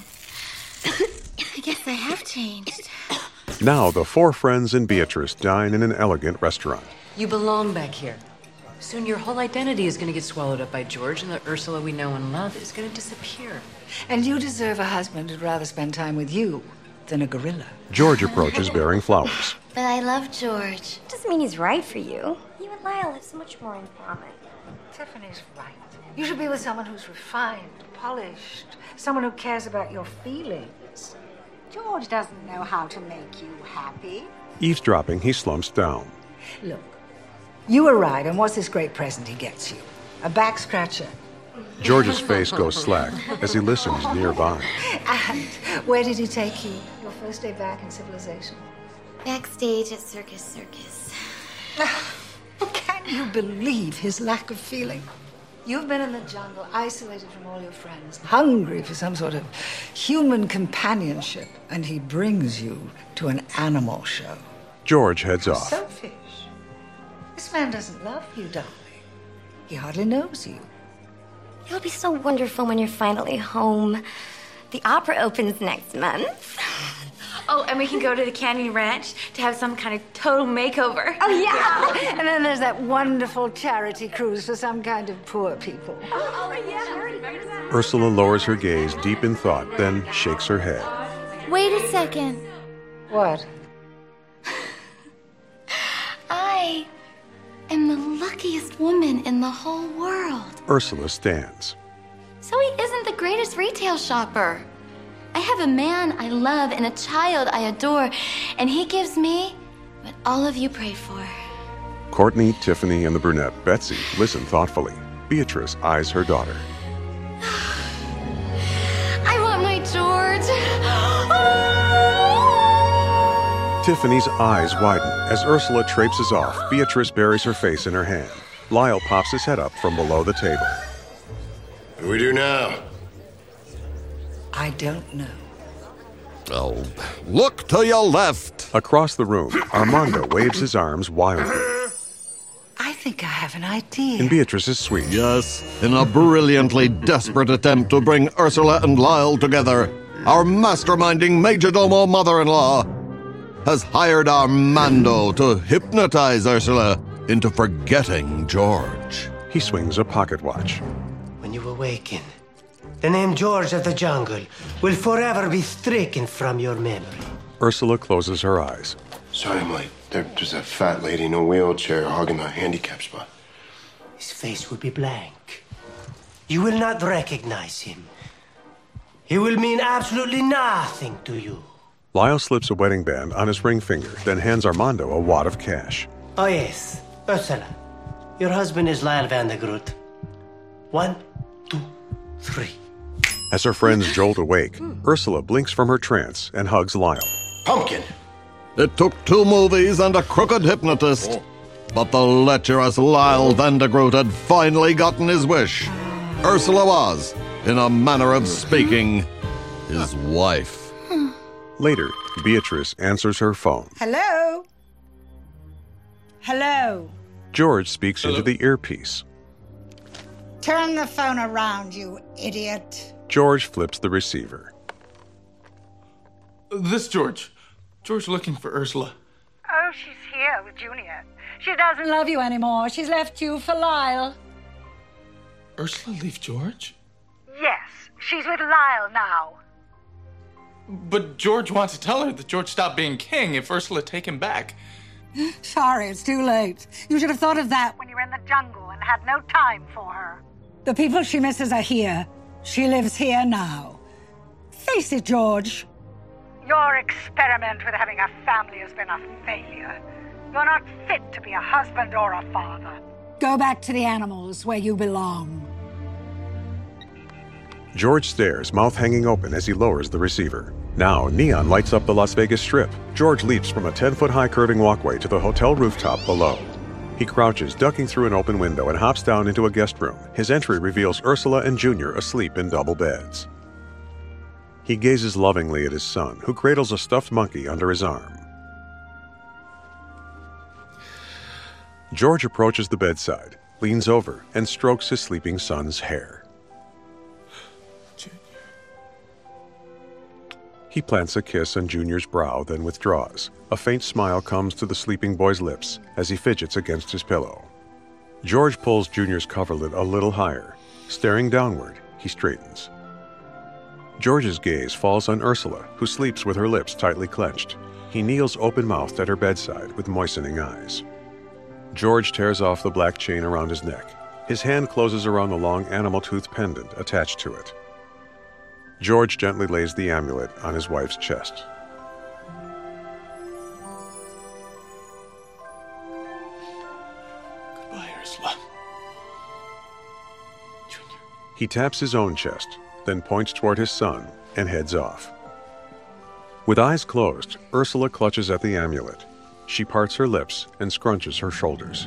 I guess I have changed. Now the four friends and Beatrice dine in an elegant restaurant. You belong back here. Soon your whole identity is going to get swallowed up by George, and the Ursula we know and love is going to disappear. And you deserve a husband who'd rather spend time with you than a gorilla. George approaches bearing flowers. But I love George. Doesn't mean he's right for you. You and Lyle have so much more in common. Tiffany's right. You should be with someone who's refined, polished, someone who cares about your feelings. George doesn't know how to make you happy. Eavesdropping, he slumps down. Look, you arrive, and what's this great present he gets you? A back scratcher. George's face goes slack as he listens nearby. And where did he take you? Your first day back in civilization? Backstage at Circus Circus. Can you believe his lack of feeling? You've been in the jungle, isolated from all your friends, hungry for some sort of human companionship, and he brings you to an animal show. George heads How off. selfish. This man doesn't love you, darling. He hardly knows you. It'll be so wonderful when you're finally home. The opera opens next month. Oh, and we can go to the Canyon Ranch to have some kind of total makeover. Oh, yeah. And then there's that wonderful charity cruise for some kind of poor people. Oh, yeah. Ursula lowers her gaze deep in thought, then shakes her head. Wait a second. What? I am the luckiest woman in the whole world. Ursula stands. So he isn't the greatest retail shopper. I have a man I love and a child I adore, and he gives me what all of you pray for. Courtney, Tiffany, and the brunette, Betsy, listen thoughtfully. Beatrice eyes her daughter. I want my George. Tiffany's eyes widen. As Ursula traipses off, Beatrice buries her face in her hand. Lyle pops his head up from below the table. What do we do now? I don't know. Oh, look to your left. Across the room, Armando waves his arms wildly. I think I have an idea. In Beatrice's suite. Yes, in a brilliantly desperate attempt to bring Ursula and Lyle together, our masterminding majordomo mother-in-law has hired Armando to hypnotize Ursula into forgetting George. He swings a pocket watch. When you awaken, the name George of the Jungle will forever be stricken from your memory. Ursula closes her eyes. Sorry, I'm late. There's a fat lady in a wheelchair hogging the handicap spot. His face will be blank. You will not recognize him. He will mean absolutely nothing to you. Lyle slips a wedding band on his ring finger, then hands Armando a wad of cash. Oh, yes. Ursula, your husband is Lyle van der Groot. One, two, three. As her friends jolt awake, Ursula blinks from her trance and hugs Lyle. Pumpkin! It took two movies and a crooked hypnotist, But the lecherous Lyle Vandergroot had finally gotten his wish. Ursula was, in a manner of speaking, his wife. Later, Beatrice answers her phone. Hello? Hello? George speaks into the earpiece. Turn the phone around, you idiot. George flips the receiver. This George. George looking for Ursula. Oh, she's here with Junior. She doesn't love you anymore. She's left you for Lyle. Ursula leave George? Yes, she's with Lyle now. But George wants to tell her that George stopped being king if Ursula take him back. Sorry, it's too late. You should have thought of that when you were in the jungle and had no time for her. The people she misses are here. She lives here now. Face it, George. Your experiment with having a family has been a failure. You're not fit to be a husband or a father. Go back to the animals where you belong. George stares, mouth hanging open as he lowers the receiver. Now, neon lights up the Las Vegas Strip. George leaps from a ten-foot-high curving walkway to the hotel rooftop below. He crouches, ducking through an open window, and hops down into a guest room. His entry reveals Ursula and Junior asleep in double beds. He gazes lovingly at his son, who cradles a stuffed monkey under his arm. George approaches the bedside, leans over, and strokes his sleeping son's hair. He plants a kiss on Junior's brow, then withdraws. A faint smile comes to the sleeping boy's lips as he fidgets against his pillow. George pulls Junior's coverlet a little higher. Staring downward, he straightens. George's gaze falls on Ursula, who sleeps with her lips tightly clenched. He kneels open-mouthed at her bedside with moistening eyes. George tears off the black chain around his neck. His hand closes around the long animal-tooth pendant attached to it. George gently lays the amulet on his wife's chest. Goodbye, Ursula. He taps his own chest, then points toward his son and heads off. With eyes closed, Ursula clutches at the amulet. She parts her lips and scrunches her shoulders.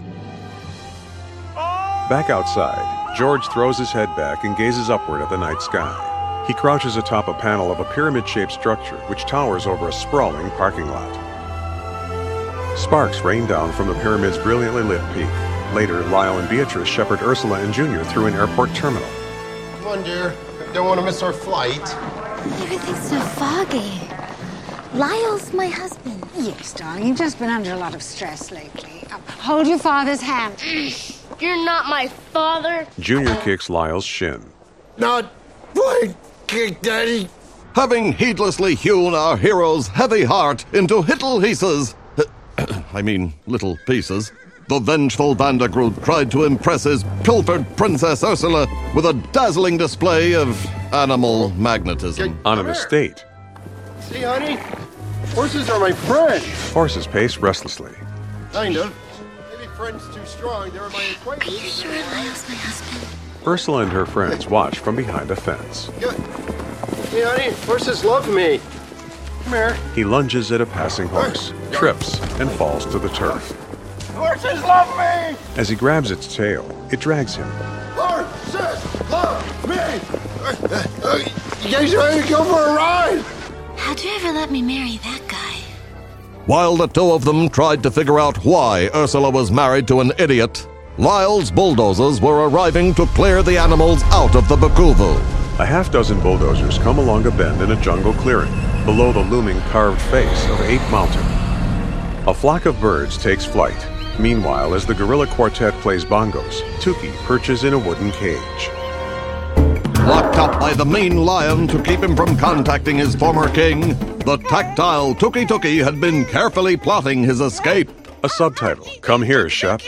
Back outside, George throws his head back and gazes upward at the night sky. He crouches atop a panel of a pyramid-shaped structure which towers over a sprawling parking lot. Sparks rain down from the pyramid's brilliantly lit peak. Later, Lyle and Beatrice shepherd Ursula and Junior through an airport terminal. Come on, dear. Don't want to miss our flight. Everything's so foggy. Lyle's my husband. Yes, darling. You've just been under a lot of stress lately. Uh, hold your father's hand. You're not my father. Junior kicks Lyle's shin. Not my kick, Daddy. Having heedlessly hewn our hero's heavy heart into little pieces, I mean, little pieces, the vengeful Vandergroot tried to impress his pilfered Princess Ursula with a dazzling display of animal magnetism. On an estate, See, honey? Horses are my friends. horses pace restlessly. Kind of. Maybe friends too strong. They're my acquaintances. Are you sure Lyle's my husband? Ursula and her friends watch from behind a fence. Good. Hey, honey, horses love me. Come here. He lunges at a passing horse, trips, and falls to the turf. Horses love me! As he grabs its tail, it drags him. Horses love me! Uh, uh, you guys ready to go for a ride? How'd you ever let me marry that guy? While the two of them tried to figure out why Ursula was married to an idiot, Lyle's bulldozers were arriving to clear the animals out of the Bakuvu. A half dozen bulldozers come along a bend in a jungle clearing, below the looming carved face of Ape Mountain. A flock of birds takes flight. Meanwhile, as the guerrilla quartet plays bongos, Tuki perches in a wooden cage. Locked up by the mean lion to keep him from contacting his former king, the tactile Tuki Tuki had been carefully plotting his escape. A subtitle, "Come here, Shep."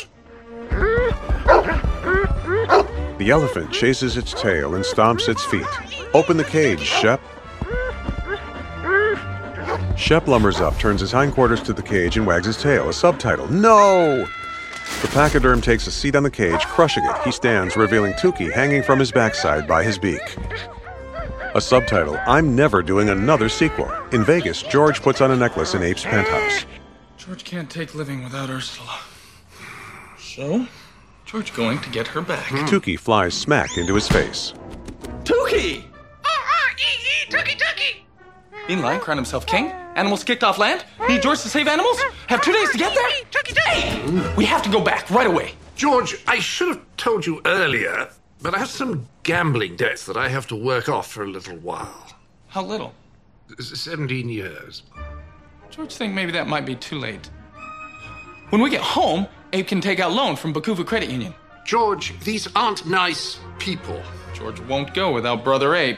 The elephant chases its tail and stomps its feet. "Open the cage, Shep." Shep lumbers up, turns his hindquarters to the cage, and wags his tail. A subtitle, "No!" The pachyderm takes a seat on the cage, crushing it. He stands, revealing Tuki hanging from his backside by his beak. A subtitle, "I'm never doing another sequel." In Vegas, George puts on a necklace in Ape's penthouse. George can't take living without Ursula. So, George going to get her back. Tukey flies smack into his face. Tukey! Tukey, Tukey! Being lion crowned himself king? Animals kicked off land? Need George to save animals? Have two days to get there? Hey! We have to go back right away. George, I should have told you earlier, but I have some gambling debts that I have to work off for a little while. How little? S- Seventeen years. George think maybe that might be too late. When we get home, Abe can take out loan from Bakuva Credit Union. George, these aren't nice people. George won't go without Brother Abe.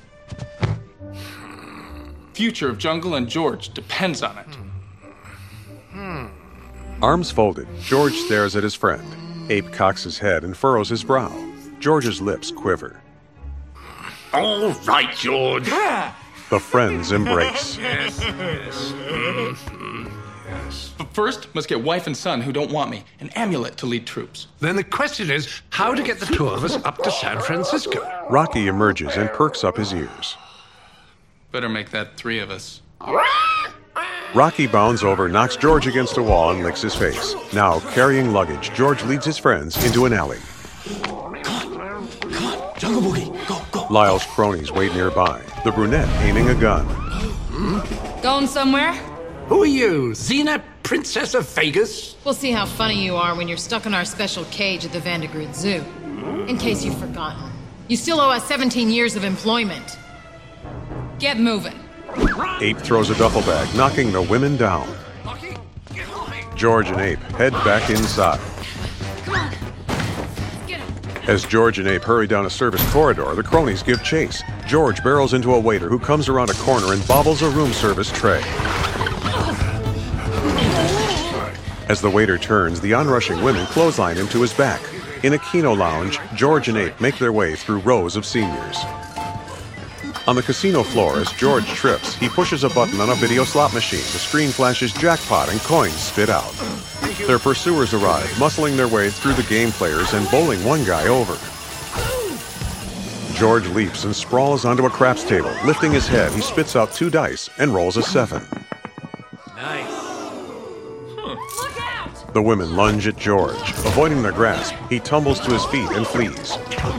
Future of Jungle and George depends on it. Hmm. Arms folded, George stares at his friend. Abe cocks his head and furrows his brow. George's lips quiver. All right, George. The friends embrace. Yes, yes. Mm-hmm. Yes. But first, must get wife and son who don't want me, an amulet to lead troops. Then the question is how to get the two of us up to San Francisco. Rocky emerges and perks up his ears. Better make that three of us. Rocky bounds over, knocks George against a wall, and licks his face. Now, carrying luggage, George leads his friends into an alley. Jungle Boogie, go, go. Lyle's cronies wait nearby, the brunette aiming a gun. Going somewhere? Who are you, Xena, Princess of Vegas? We'll see how funny you are when you're stuck in our special cage at the Vandergrid Zoo. In case you've forgotten, you still owe us seventeen years of employment. Get moving. Ape throws a duffel bag, knocking the women down. George and Ape head back inside. As George and Ape hurry down a service corridor, the cronies give chase. George barrels into a waiter who comes around a corner and bobbles a room service tray. As the waiter turns, the onrushing women clothesline him to his back. In a Kino lounge, George and Ape make their way through rows of seniors. On the casino floor, as George trips, he pushes a button on a video slot machine. The screen flashes jackpot and coins spit out. Their pursuers arrive, muscling their way through the game players and bowling one guy over. George leaps and sprawls onto a craps table. Lifting his head, he spits out two dice and rolls a seven. Nice. The women lunge at George. Avoiding their grasp, he tumbles to his feet and flees.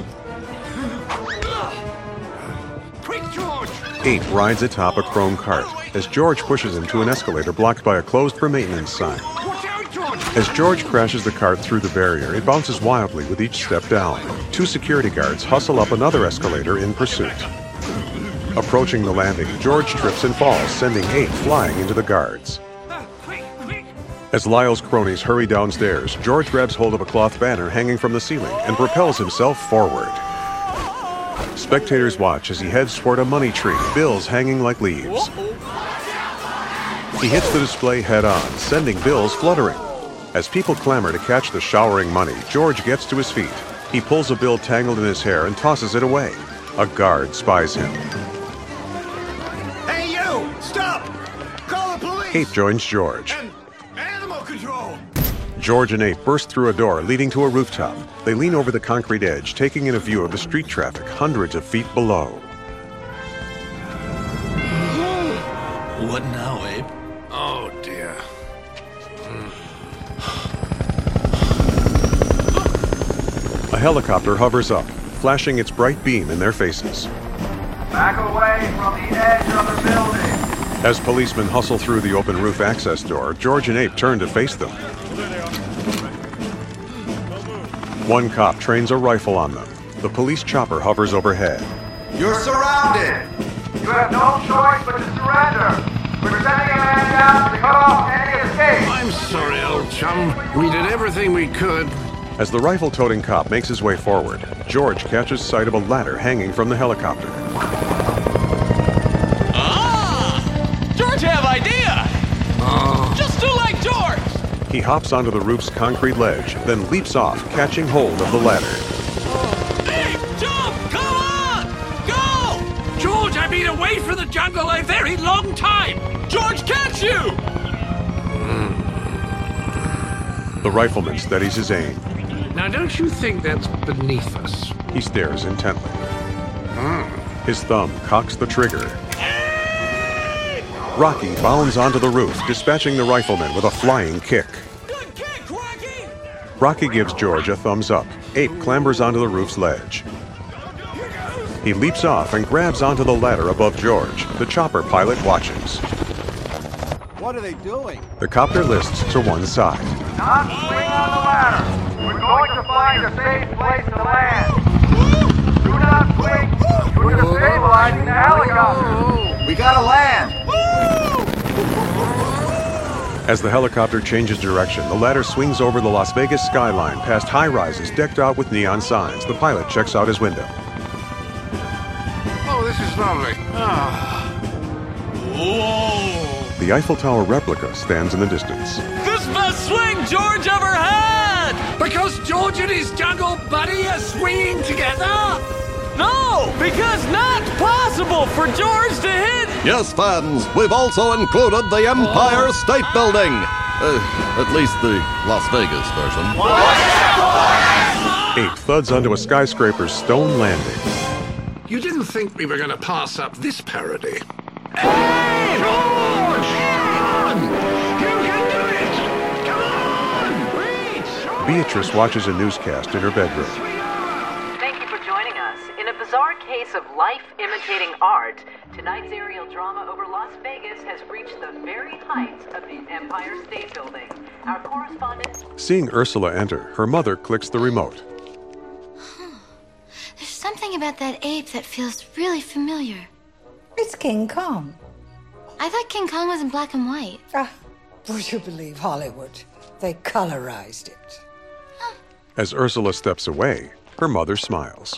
Ape rides atop a chrome cart as George pushes him to an escalator blocked by a closed for maintenance sign. As George crashes the cart through the barrier, it bounces wildly with each step down. Two security guards hustle up another escalator in pursuit. Approaching the landing, George trips and falls, sending Ape flying into the guards. As Lyle's cronies hurry downstairs, George grabs hold of a cloth banner hanging from the ceiling and propels himself forward. Spectators watch as he heads toward a money tree, bills hanging like leaves. He hits the display head-on, sending bills fluttering. As people clamor to catch the showering money, George gets to his feet. He pulls a bill tangled in his hair and tosses it away. A guard spies him. Hey, you! Stop! Call the police! Ape joins George. And animal control! George and Ape burst through a door leading to a rooftop. They lean over the concrete edge, taking in a view of the street traffic hundreds of feet below. What now, Abe? Oh, dear. A helicopter hovers up, flashing its bright beam in their faces. Back away from the edge of the building. As policemen hustle through the open roof access door, George and Ape turn to face them. One cop trains a rifle on them. The police chopper hovers overhead. You're surrounded. You have no choice but to surrender. We're sending a man down to cut off any escape. I'm sorry, old chum. We did everything we could. As the rifle-toting cop makes his way forward, George catches sight of a ladder hanging from the helicopter. Ah! George have idea! Oh. Just do like George! He hops onto the roof's concrete ledge, then leaps off, catching hold of the ladder. Hey, jump! Come on! Go! George, I've been away from the jungle a very long time. George, catch you! The rifleman steadies his aim. Now, don't you think that's beneath us? He stares intently. Mm. His thumb cocks the trigger. Rocky bounds onto the roof, dispatching the rifleman with a flying kick. Rocky gives George a thumbs up. Ape clambers onto the roof's ledge. He leaps off and grabs onto the ladder above George. The chopper pilot watches. What are they doing? The copter lists to one side. Not swing on the ladder. We're going to find a safe place to land. Do not swing. We're stabilizing the helicopter. We gotta land. As the helicopter changes direction, the ladder swings over the Las Vegas skyline past high-rises decked out with neon signs. The pilot checks out his window. Oh, this is lovely. Ah. Whoa! The Eiffel Tower replica stands in the distance. This best swing George ever had! Because George and his jungle buddy are swinging together? No, because not possible for George to hit. Yes, fans, we've also included the Empire oh. State Building. Uh, at least the Las Vegas version. Ape thuds onto a skyscraper's stone landing. You didn't think we were going to pass up this parody. Hey, George! Come on! You can do it! Come on! Reach! Beatrice watches a newscast in her bedroom. Thank you for joining us. In a bizarre case of life imitating art, tonight's aerial drama over Las Vegas has reached the very heights of the Empire State Building. Our correspondent... Seeing Ursula enter, her mother clicks the remote. There's something about that ape that feels really familiar. It's King Kong. I thought King Kong was in black and white. Ah, would you believe Hollywood? They colorized it. Huh. As Ursula steps away, her mother smiles.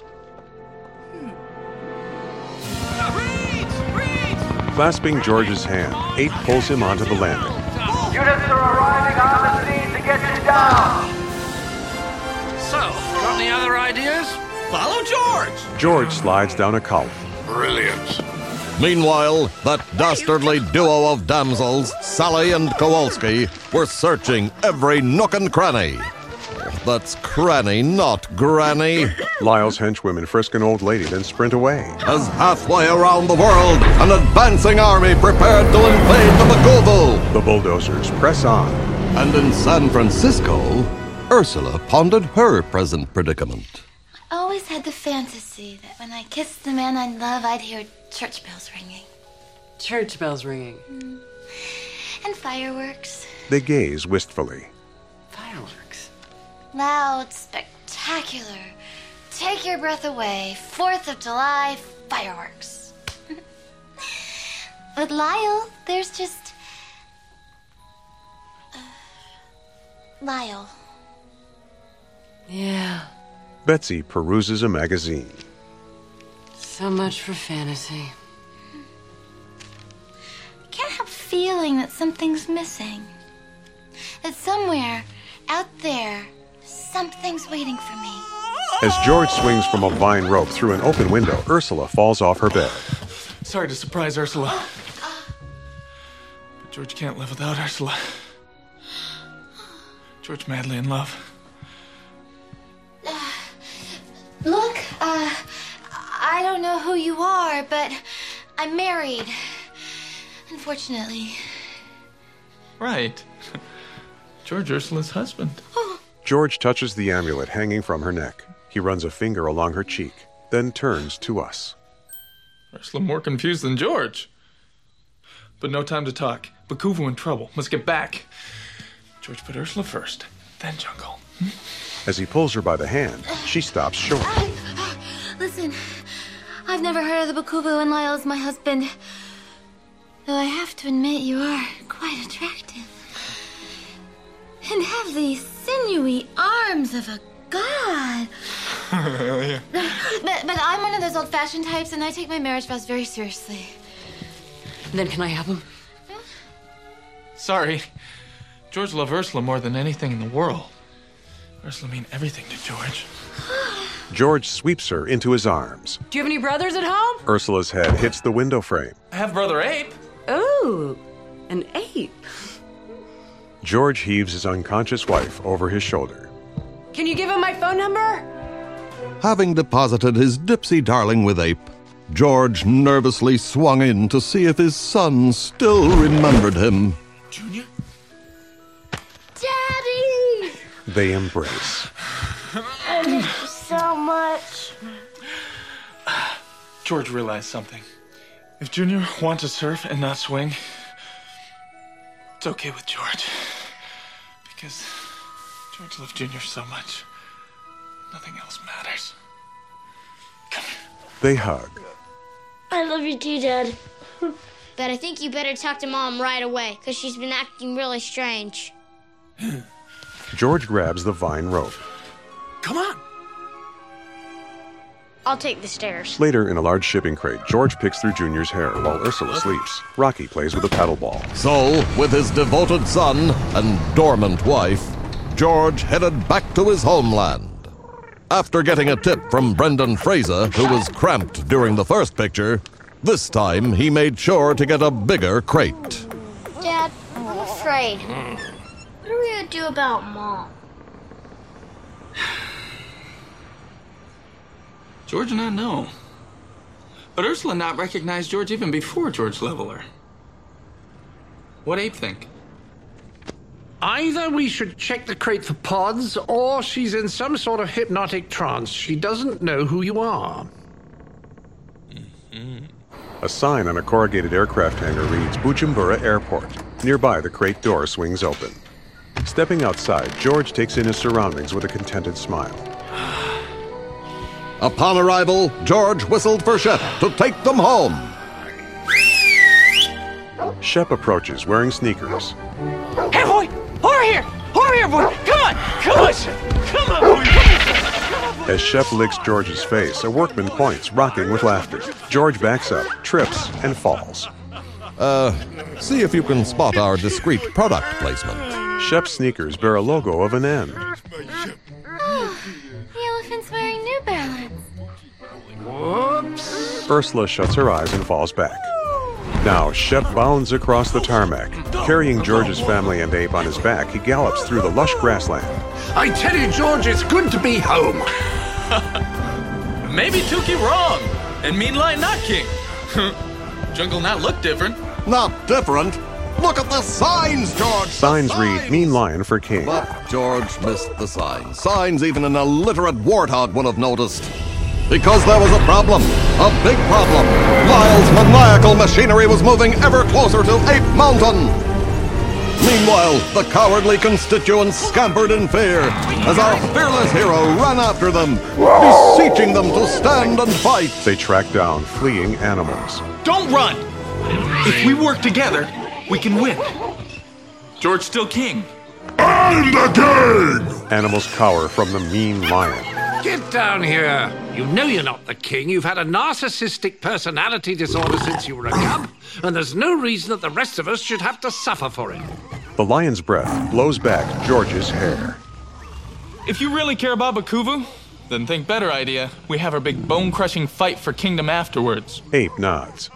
Clasping George's hand, Ape pulls him onto the landing. Units are arriving on the scene to get you down. So, got any other ideas? Follow George! George slides down a column. Brilliant. Meanwhile, that dastardly duo of damsels, Sally and Kowalski, were searching every nook and cranny. That's cranny, not granny. Lyle's henchwomen frisk an old lady, then sprint away. As halfway around the world, an advancing army prepared to invade the Bakuvu. The bulldozers press on. And in San Francisco, Ursula pondered her present predicament. I always had the fantasy that when I kissed the man I love, I'd hear church bells ringing. Church bells ringing. Mm. And fireworks. They gaze wistfully. Fireworks? Loud, spectacular. Take your breath away. Fourth of July fireworks. With Lyle, there's just... Uh, Lyle. Yeah. Betsy peruses a magazine. So much for fantasy. I can't help feeling that something's missing. That somewhere, out there, something's waiting for me. As George swings from a vine rope through an open window, Ursula falls off her bed. Sorry to surprise Ursula. But George can't live without Ursula. George madly in love. Uh, look, uh, I don't know who you are, but I'm married. Unfortunately. Right. George Ursula's husband. Oh. George touches the amulet hanging from her neck. He runs a finger along her cheek, then turns to us. Ursula more confused than George. But no time to talk. Bakuvu in trouble. Must get back. George put Ursula first, then Jungle. Hmm? As he pulls her by the hand, she stops short. Listen, I've never heard of the Bakuvu and Lyle's my husband. Though I have to admit you are quite attractive. And have the sinewy arms of a god. Yeah. But, but I'm one of those old-fashioned types, and I take my marriage vows very seriously. Then can I have him? Sorry. George loved Ursula more than anything in the world. Ursula mean everything to George. George sweeps her into his arms. Do you have any brothers at home? Ursula's head hits the window frame. I have Brother Ape. Ooh, an ape. George heaves his unconscious wife over his shoulder. Can you give him my phone number? Having deposited his Dipsy darling with Ape, George nervously swung in to see if his son still remembered him. Junior? Daddy! They embrace. I miss you so much. George realized something. If Junior wants to surf and not swing, it's okay with George. Because George loved Junior so much. Nothing else matters. They hug. I love you too, Dad. But I think you better talk to Mom right away, because she's been acting really strange. George grabs the vine rope. Come on. I'll take the stairs. Later, in a large shipping crate, George picks through Junior's hair while Ursula sleeps. Rocky plays with a paddle ball. So, with his devoted son and dormant wife, George headed back to his homeland. After getting a tip from Brendan Fraser, who was cramped during the first picture, this time he made sure to get a bigger crate. Dad, I'm afraid. What are we going to do about Mom? George and I know. But Ursula not recognized George even before George leveled her. What Abe think? Either we should check the crate for pods, or she's in some sort of hypnotic trance. She doesn't know who you are. Mm-hmm. A sign on a corrugated aircraft hangar reads Bujumbura Airport. Nearby, the crate door swings open. Stepping outside, George takes in his surroundings with a contented smile. Upon arrival, George whistled for Shep to take them home. Shep approaches, wearing sneakers. Hey, boy! Over here! Over here, boy! Come on! Come on, Shep! Come on, boy! Come on, boy! As Shep licks George's face, a workman points, rocking with laughter. George backs up, trips, and falls. Uh, see if you can spot our discreet product placement. Shep's sneakers bear a logo of an N. Oh, the elephant's wearing New Balance. Whoops. Ursula shuts her eyes and falls back. Now, Shep bounds across the tarmac. Carrying George's family and Ape on his back, he gallops through the lush grassland. I tell you, George, it's good to be home. Maybe Tukey wrong, and Mean Lion not king. Jungle not look different. Not different? Look at the signs, George! Signs, signs read Mean Lion for king. But George missed the signs. Signs even an illiterate warthog would have noticed. Because there was a problem. A big problem. Lyle's maniacal machinery was moving ever closer to Ape Mountain. Meanwhile, the cowardly constituents scampered in fear as our fearless hero ran after them, beseeching them to stand and fight. They track down fleeing animals. Don't run! If we work together, we can win. George still king. I'm the king! Animals cower from the mean lion. Get down here. You know you're not the king. You've had a narcissistic personality disorder since you were a cub, and there's no reason that the rest of us should have to suffer for it. The lion's breath blows back George's hair. If you really care about Bakuvu, then think better idea. We have our big bone-crushing fight for kingdom afterwards. Ape nods.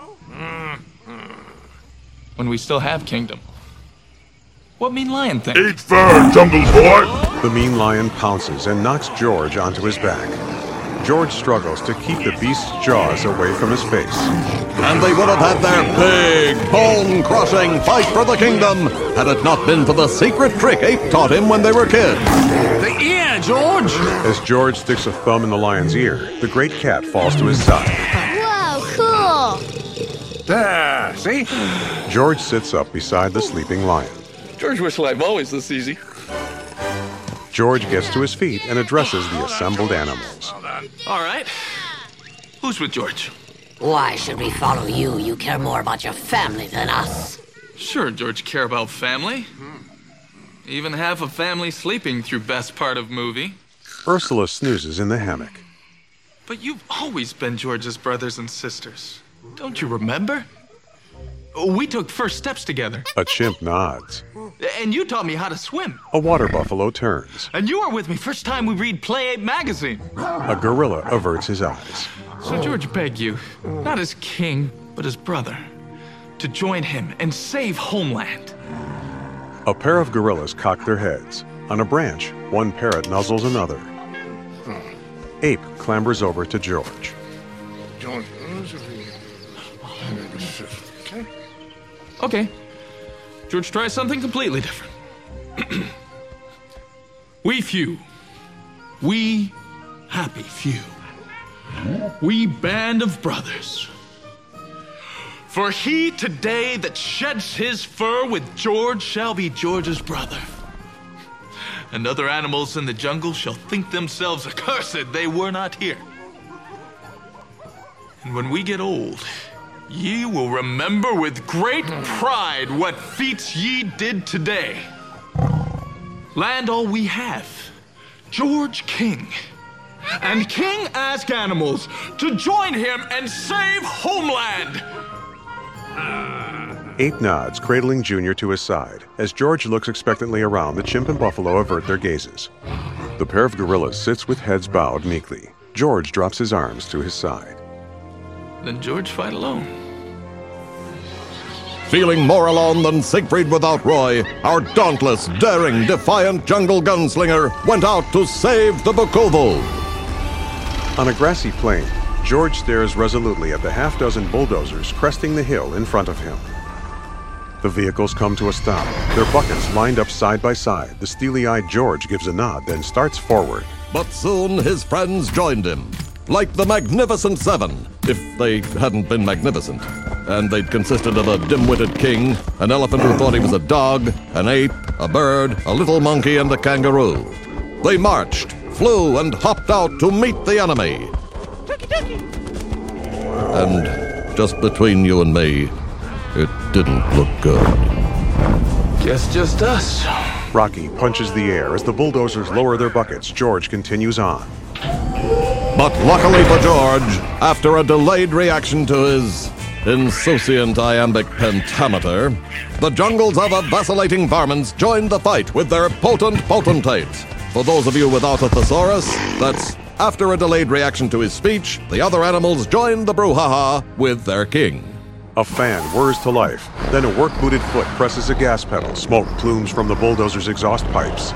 When we still have kingdom. What Mean Lion think? Eat fair, Jungle Boy! The mean lion pounces and knocks George onto his back. George struggles to keep the beast's jaws away from his face. And they would have had their big, bone-crushing fight for the kingdom had it not been for the secret trick Ape taught him when they were kids. The ear, George! As George sticks a thumb in the lion's ear, the great cat falls to his side. Whoa, cool! There, see? George sits up beside the sleeping lion. George wish life always this easy. George gets to his feet and addresses the assembled animals. All right. Who's with George? Why should we follow you? You care more about your family than us. Sure, George care about family. Even have a family sleeping through best part of movie. Ursula snoozes in the hammock. But you've always been George's brothers and sisters. Don't you remember? We took first steps together. A chimp nods. And you taught me how to swim. A water buffalo turns. And you were with me first time we read Play Ape magazine. A gorilla averts his eyes. So George begged you, not as king, but as brother, to join him and save Homeland. A pair of gorillas cock their heads. On a branch, one parrot nuzzles another. Ape clambers over to George. George, okay. Okay. George tries something completely different. We few, we happy few, we band of brothers. For he today that sheds his fur with George shall be George's brother. And other animals in the jungle shall think themselves accursed they were not here. And when we get old, ye will remember with great pride what feats ye did today. Land all we have, George King. And King ask animals to join him and save homeland. Ape nods, cradling Junior to his side, as George looks expectantly around. The chimp and buffalo avert their gazes. The pair of gorillas sits with heads bowed meekly. George drops his arms to his side. Then George fight alone. Feeling more alone than Siegfried without Roy, our dauntless, daring, defiant jungle gunslinger went out to save the Bukovo. On a grassy plain, George stares resolutely at the half-dozen bulldozers cresting the hill in front of him. The vehicles come to a stop, their buckets lined up side by side. The steely-eyed George gives a nod, then starts forward. But soon his friends joined him, like the Magnificent Seven, if they hadn't been magnificent. And they'd consisted of a dim-witted king, an elephant who thought he was a dog, an ape, a bird, a little monkey, and a kangaroo. They marched, flew, and hopped out to meet the enemy. And just between you and me, it didn't look good. Guess just us. Rocky punches the air as the bulldozers lower their buckets. George continues on. But luckily for George, after a delayed reaction to his insouciant iambic pentameter, the jungles of a vacillating varmints joined the fight with their potent potentate. For those of you without a thesaurus, that's after a delayed reaction to his speech, the other animals joined the brouhaha with their king. A fan whirs to life. Then a work-booted foot presses a gas pedal. Smoke plumes from the bulldozer's exhaust pipes.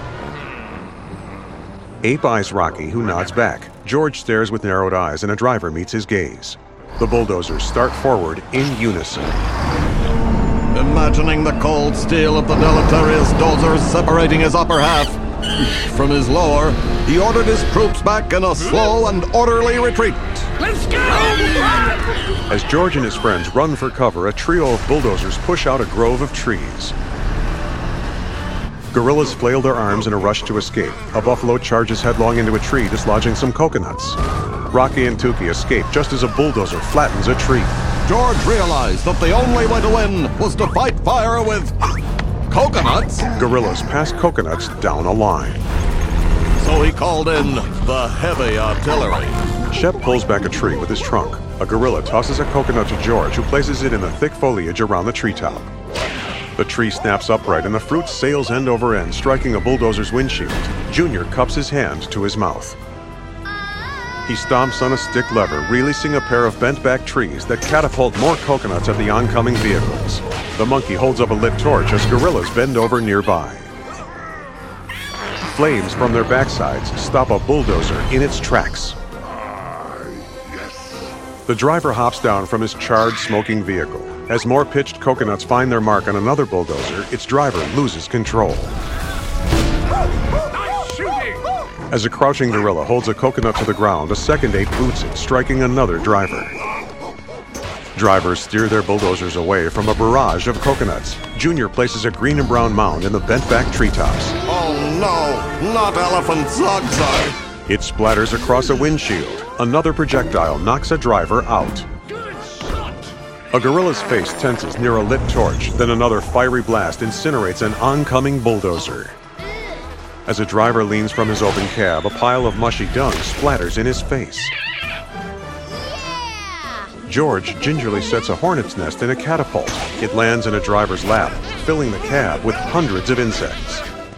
Ape eyes Rocky, who nods back. George stares with narrowed eyes, and a driver meets his gaze. The bulldozers start forward in unison. Imagining the cold steel of the deleterious dozer separating his upper half from his lower, he ordered his troops back in a slow and orderly retreat. Let's go! As George and his friends run for cover, a trio of bulldozers push out a grove of trees. Gorillas flail their arms in a rush to escape. A buffalo charges headlong into a tree, dislodging some coconuts. Rocky and Tukey escape just as a bulldozer flattens a tree. George realized that the only way to win was to fight fire with coconuts. Gorillas pass coconuts down a line. So he called in the heavy artillery. Shep pulls back a tree with his trunk. A gorilla tosses a coconut to George, who places it in the thick foliage around the treetop. The tree snaps upright and the fruit sails end over end, striking a bulldozer's windshield. Junior cups his hand to his mouth. He stomps on a stick lever, releasing a pair of bent-back trees that catapult more coconuts at the oncoming vehicles. The monkey holds up a lit torch as gorillas bend over nearby. Flames from their backsides stop a bulldozer in its tracks. The driver hops down from his charred, smoking vehicle. As more pitched coconuts find their mark on another bulldozer, its driver loses control. As a crouching gorilla holds a coconut to the ground, a second ape boots it, striking another driver. Drivers steer their bulldozers away from a barrage of coconuts. Junior places a green and brown mound in the bent-back treetops. Oh no, not elephant Zogzag! It splatters across a windshield. Another projectile knocks a driver out. A gorilla's face tenses near a lit torch, then another fiery blast incinerates an oncoming bulldozer. As a driver leans from his open cab, a pile of mushy dung splatters in his face. George gingerly sets a hornet's nest in a catapult. It lands in a driver's lap, filling the cab with hundreds of insects.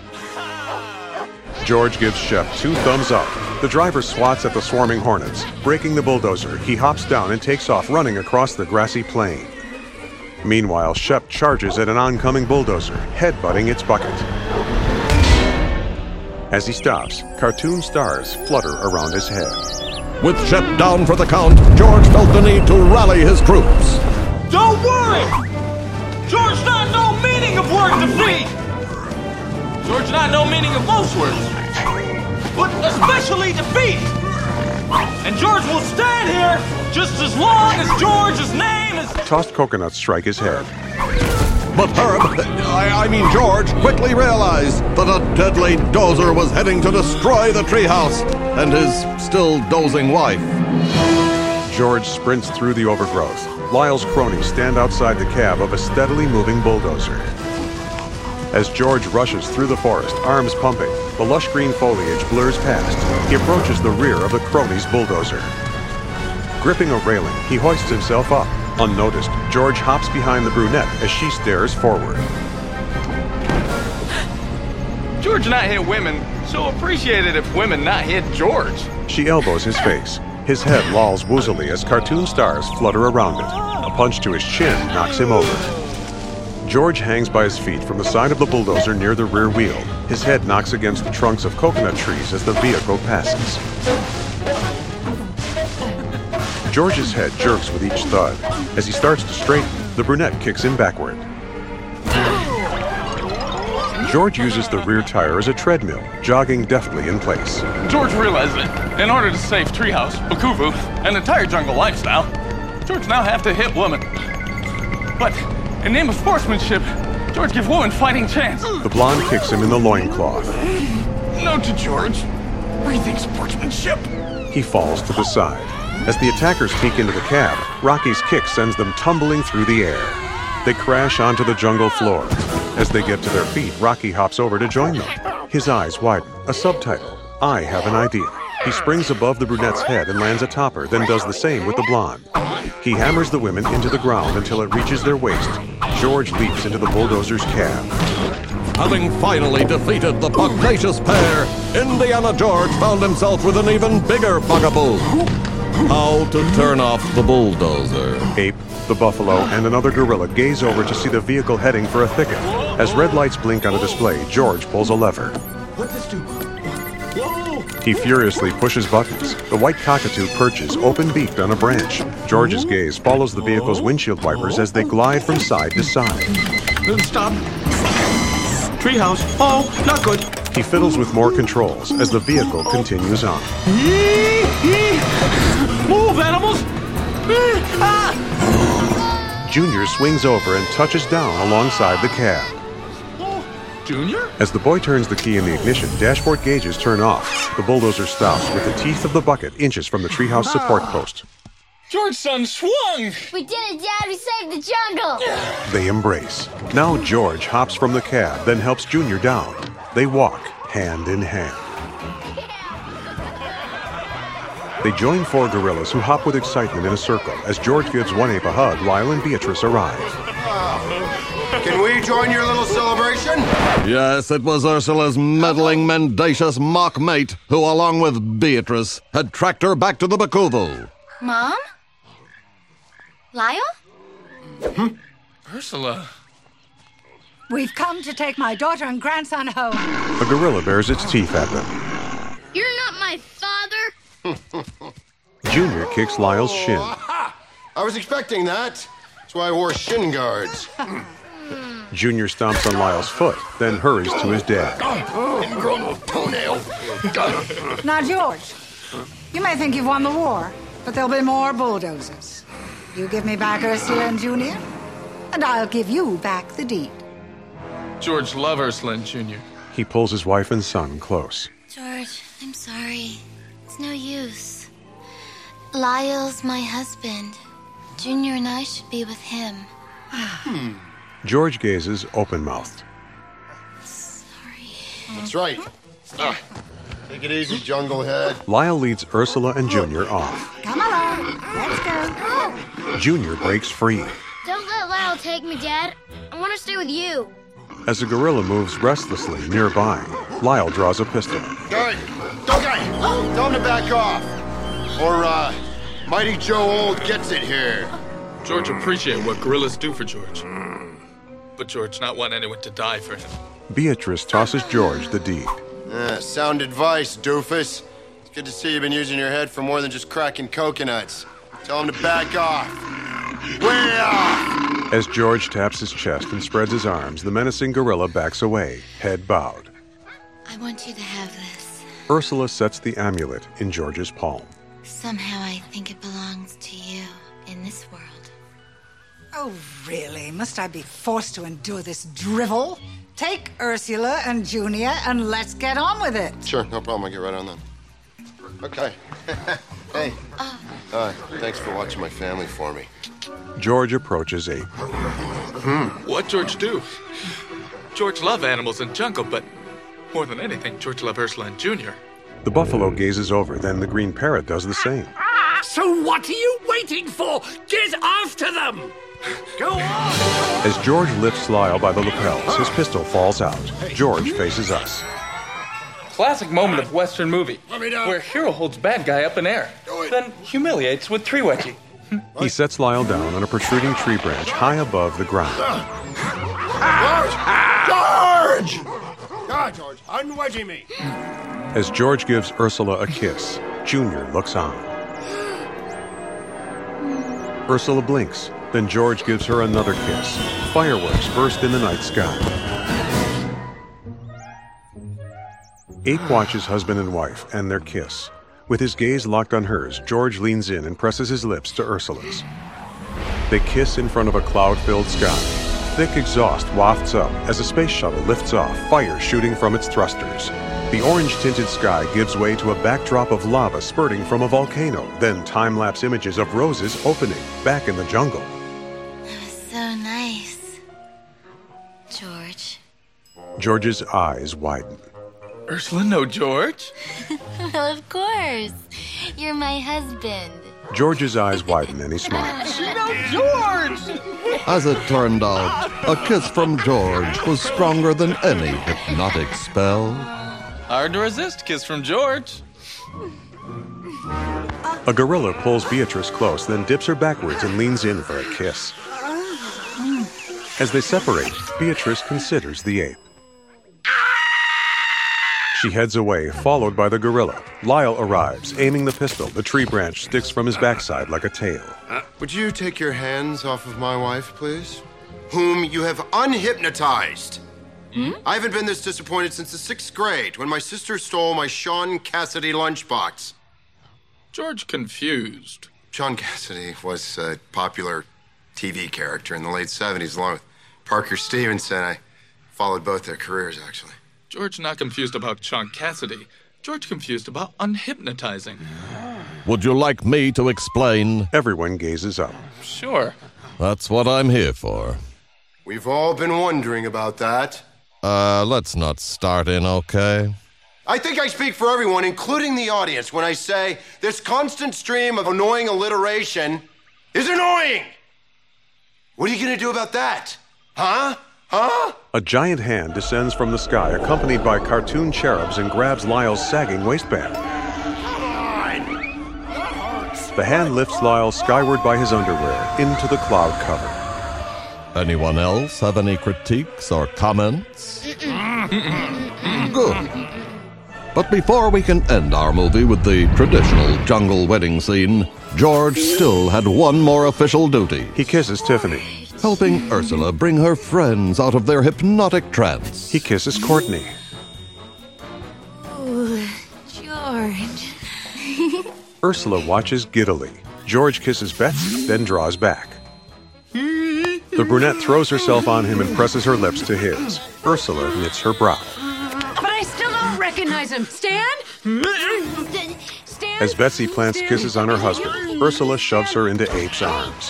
George gives Shep two thumbs up. The driver swats at the swarming hornets. Breaking the bulldozer, he hops down and takes off, running across the grassy plain. Meanwhile, Shep charges at an oncoming bulldozer, headbutting its bucket. As he stops, cartoon stars flutter around his head. With Shep down for the count, George felt the need to rally his troops. Don't worry! George not know meaning of word defeat! George not know meaning of most words. but especially defeat. And George will stand here just as long as George's name is... Tossed coconuts strike his head. But Herb, I, I mean George, quickly realized that a deadly dozer was heading to destroy the treehouse and his still dozing wife. George sprints through the overgrowth. Lyle's cronies stand outside the cab of a steadily moving bulldozer. As George rushes through the forest, arms pumping, the lush green foliage blurs past. He approaches the rear of the cronies' bulldozer. Gripping a railing, he hoists himself up. Unnoticed, George hops behind the brunette as she stares forward. George not hit women, so appreciate it if women not hit George. She elbows his face. His head lolls woozily as cartoon stars flutter around it. A punch to his chin knocks him over. George hangs by his feet from the side of the bulldozer near the rear wheel. His head knocks against the trunks of coconut trees as the vehicle passes. George's head jerks with each thud. As he starts to straighten, the brunette kicks him backward. George uses the rear tire as a treadmill, jogging deftly in place. George realized that in order to save Treehouse, Bakuvu, and the entire jungle lifestyle, George now have to hit women. But in name of sportsmanship, George give women fighting chance. The blonde kicks him in the loincloth. No to George. Rethink sportsmanship. He falls to the side. As the attackers peek into the cab, Rocky's kick sends them tumbling through the air. They crash onto the jungle floor. As they get to their feet, Rocky hops over to join them. His eyes widen. A subtitle. I have an idea. He springs above the brunette's head and lands atop her, then does the same with the blonde. He hammers the women into the ground until it reaches their waist. George leaps into the bulldozer's cab. Having finally defeated the pugnacious pair, Indiana George found himself with an even bigger bugaboo. How to turn off the bulldozer. Ape, the buffalo, and another gorilla gaze over to see the vehicle heading for a thicket. As red lights blink on a display, George pulls a lever. What this do? He furiously pushes buttons. The white cockatoo perches, open-beaked on a branch. George's gaze follows the vehicle's windshield wipers as they glide from side to side. Stop. Treehouse. Oh, not good. He fiddles with more controls as the vehicle continues on. Move, animals! Junior swings over and touches down alongside the cab. Junior? As the boy turns the key in the ignition, dashboard gauges turn off. The bulldozer stops with the teeth of the bucket inches from the treehouse support post. George's son swung! We did it, Dad! We saved the jungle! They embrace. Now George hops from the cab, then helps Junior down. They walk hand in hand. They join four gorillas who hop with excitement in a circle. As George gives one ape a hug, Lyle and Beatrice arrive. Can we join your little celebration? Yes, it was Ursula's meddling, mendacious mock mate who, along with Beatrice, had tracked her back to the Bakuvu. Mom? Lyle? Hmm? Ursula. We've come to take my daughter and grandson home. A gorilla bares its teeth at them. You're not my father. Junior kicks Lyle's shin. I was expecting that. That's why I wore shin guards. Junior stomps on Lyle's foot, then hurries to his dad. Ingrown toenail. Now, George, you may think you've won the war, but there'll be more bulldozers. You give me back Ursula and Junior, and I'll give you back the deed. George love Ursula and Junior. He pulls his wife and son close. George, I'm sorry. It's no use. Lyle's my husband. Junior and I should be with him. Hmm. George gazes open-mouthed. Sorry. That's right. Ah, take it easy, jungle head. Lyle leads Ursula and Junior off. Come along. Let's go. Junior breaks free. Don't let Lyle take me, Dad. I want to stay with you. As the gorilla moves restlessly nearby, Lyle draws a pistol. Guy, okay, tell him to back off. Or, uh, Mighty Joe Old gets it here. George appreciate what gorillas do for George. But George not want anyone to die for him. Beatrice tosses George the deed. Uh, sound advice, doofus. It's good to see you've been using your head for more than just cracking coconuts. Tell him to back off. Way off! As George taps his chest and spreads his arms, the menacing gorilla backs away, head bowed. I want you to have this. Ursula sets the amulet in George's palm. Somehow I think it belongs to you in this world. Oh, really? Must I be forced to endure this drivel? Take Ursula and Junior and let's get on with it. Sure, no problem. I'll get right on that. Okay. Hey. Uh, thanks for watching my family for me. George approaches Ape. What George do? George love animals and jungle, but more than anything, George love Ursula and Junior. The buffalo gazes over, then the green parrot does the same. So what are you waiting for? Get after them! Go on! As George lifts Lyle by the lapels, his pistol falls out. George faces us. Classic moment of Western movie, where hero holds bad guy up in air, then humiliates with tree wedgie. He sets Lyle down on a protruding tree branch high above the ground. George! Ah, George, unwedgie me. As George gives Ursula a kiss, Junior looks on. Ursula blinks, then George gives her another kiss. Fireworks burst in the night sky. Ape watches husband and wife and their kiss. With his gaze locked on hers, George leans in and presses his lips to Ursula's. They kiss in front of a cloud-filled sky. Thick exhaust wafts up as a space shuttle lifts off, fire shooting from its thrusters. The orange-tinted sky gives way to a backdrop of lava spurting from a volcano, then time-lapse images of roses opening back in the jungle. That was so nice, George. George's eyes widen. Ursula know George? Well, of course. You're my husband. George's eyes widen and he smiles. She knows George! As it turned out, a kiss from George was stronger than any hypnotic spell. Hard to resist, kiss from George. A gorilla pulls Beatrice close, then dips her backwards and leans in for a kiss. As they separate, Beatrice considers the ape. She heads away, followed by the gorilla. Lyle arrives, aiming the pistol. The tree branch sticks from his backside like a tail. Uh, would you take your hands off of my wife, please? Whom you have unhypnotized. Hmm? I haven't been this disappointed since the sixth grade, when my sister stole my Sean Cassidy lunchbox. George confused. Sean Cassidy was a popular T V character in the late seventies, along with Parker Stevenson. I followed both their careers, actually. George not confused about Sean Cassidy. George confused about unhypnotizing. Would you like me to explain? Everyone gazes up. Sure. That's what I'm here for. We've all been wondering about that. Uh, let's not start in, okay? I think I speak for everyone, including the audience, when I say this constant stream of annoying alliteration is annoying! What are you gonna do about that? Huh? Huh? A giant hand descends from the sky, accompanied by cartoon cherubs, and grabs Lyle's sagging waistband. The hand lifts Lyle skyward by his underwear into the cloud cover. Anyone else have any critiques or comments? Good. But before we can end our movie with the traditional jungle wedding scene, George still had one more official duty. He kisses Tiffany. Helping Ursula bring her friends out of their hypnotic trance. He kisses Courtney. Oh, George. Ursula watches giddily. George kisses Betsy, then draws back. The brunette throws herself on him and presses her lips to his. Ursula knits her brow. But I still don't recognize him. Stan? Stan? As Betsy plants kisses on her husband, Ursula shoves her into Ape's arms.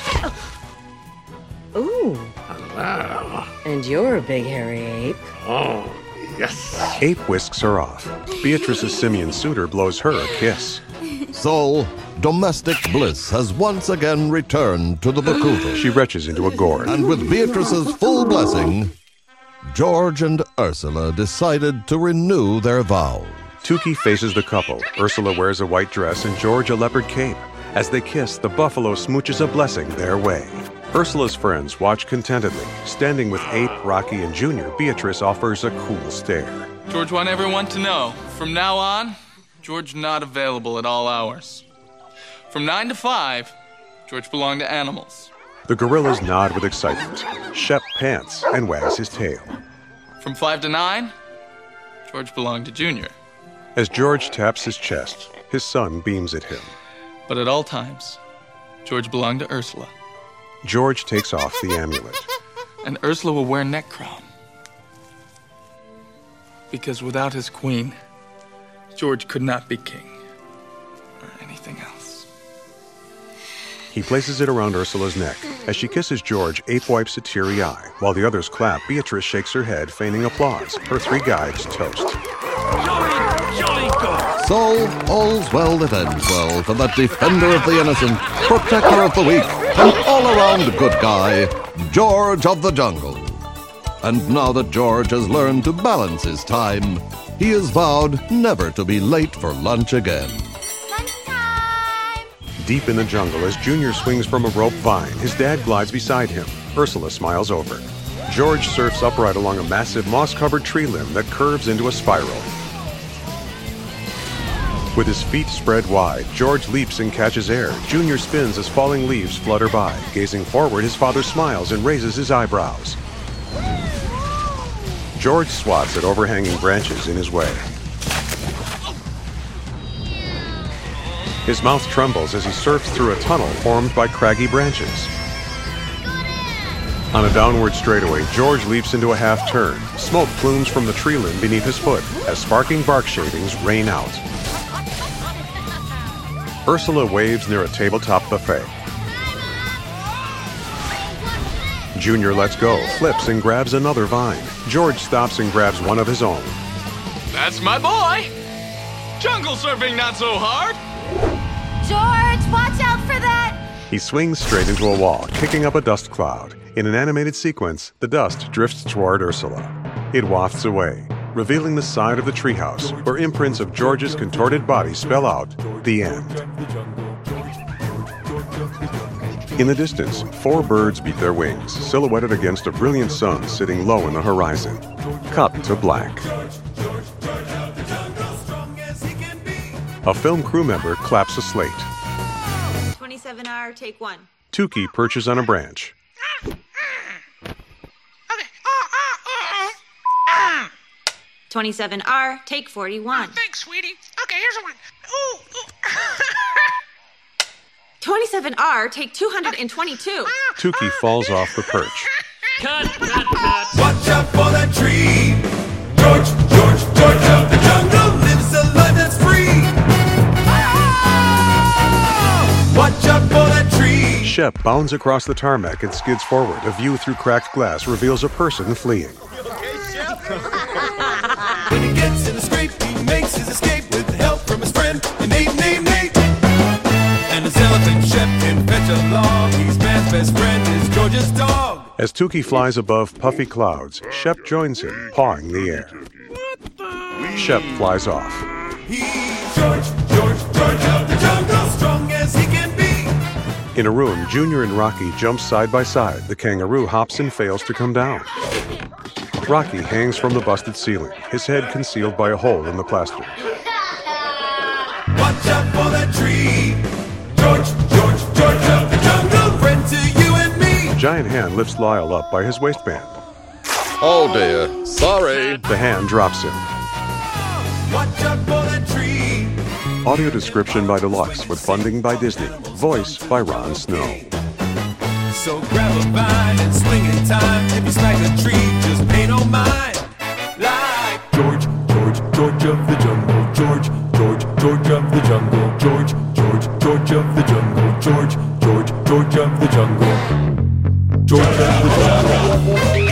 Ooh. Hello. And you're a big hairy ape. Oh, yes. Ape whisks her off. Beatrice's simian suitor blows her a kiss. So, domestic bliss has once again returned to the Bakuva. She retches into a gourd. And with Beatrice's full blessing, George and Ursula decided to renew their vows. Tukey faces the couple. Ursula wears a white dress and George a leopard cape. As they kiss, the buffalo smooches a blessing their way. Ursula's friends watch contentedly. Standing with Ape, Rocky, and Junior, Beatrice offers a cool stare. George want everyone to know, from now on, George not available at all hours. From nine to five, George belonged to animals. The gorillas nod with excitement. Shep pants and wags his tail. From five to nine, George belonged to Junior. As George taps his chest, his son beams at him. But at all times, George belonged to Ursula. George takes off the amulet. And Ursula will wear neck crown. Because without his queen, George could not be king. Or anything else. He places it around Ursula's neck. As she kisses George, Ape wipes a teary eye. While the others clap, Beatrice shakes her head, feigning applause. Her three guides toast. So, all's well that ends well for that defender of the innocent, protector of the weak, and all-around good guy, George of the Jungle. And now that George has learned to balance his time, he has vowed never to be late for lunch again. Deep in the jungle, as Junior swings from a rope vine, his dad glides beside him. Ursula smiles over. George surfs upright along a massive moss-covered tree limb that curves into a spiral. With his feet spread wide, George leaps and catches air. Junior spins as falling leaves flutter by. Gazing forward, his father smiles and raises his eyebrows. George swats at overhanging branches in his way. His mouth trembles as he surfs through a tunnel formed by craggy branches. On a downward straightaway, George leaps into a half-turn. Smoke plumes from the tree limb beneath his foot as sparking bark shavings rain out. Ursula waves near a tabletop buffet. Junior lets go, flips, and grabs another vine. George stops and grabs one of his own. That's my boy! Jungle surfing not so hard! George, watch out for that! He swings straight into a wall, kicking up a dust cloud. In an animated sequence, the dust drifts toward Ursula. It wafts away, revealing the side of the treehouse, where imprints of George's contorted body spell out, the end. In the distance, four birds beat their wings, silhouetted against a brilliant sun sitting low in the horizon. Cut to black. A film crew member claps a slate. twenty-seven R, take one. Tukey perches on a branch. twenty-seven R, take forty-one. Oh, thanks, sweetie. Okay, here's one. Ooh, ooh. twenty-seven R, take two hundred twenty-two. Tukey falls off the perch. Cut, cut, cut. Watch out for that tree. George, George, George of the jungle lives a life that's free. Watch out for that tree. Shep bounds across the tarmac and skids forward. A view through cracked glass reveals a person fleeing. When he gets in a scrape, he makes his escape with help from his friend, Nate, Nate, Nate. And his elephant Shep can fetch along. He's man's best friend, is George's dog. As Tukey flies above puffy clouds, Shep joins him, pawing the air. Shep flies off. He's George, George, George of the jungle, strong as he can be. In a room, Junior and Rocky jump side by side. The kangaroo hops and fails to come down. Rocky hangs from the busted ceiling, his head concealed by a hole in the plaster. Watch out for that tree. George, George, George of the jungle, friend to you and me. Giant hand lifts Lyle up by his waistband. Oh dear, sorry. The hand drops him. Watch out for that tree. Audio description by Deluxe with funding by Disney. Voice by Ron Snow. So grab a vine and swing in time. If you smack a tree, just pay no mind. Like George, George, George of the jungle. George, George, George of the jungle. George, George, George of the jungle. George, George, George of the jungle. George of the jungle.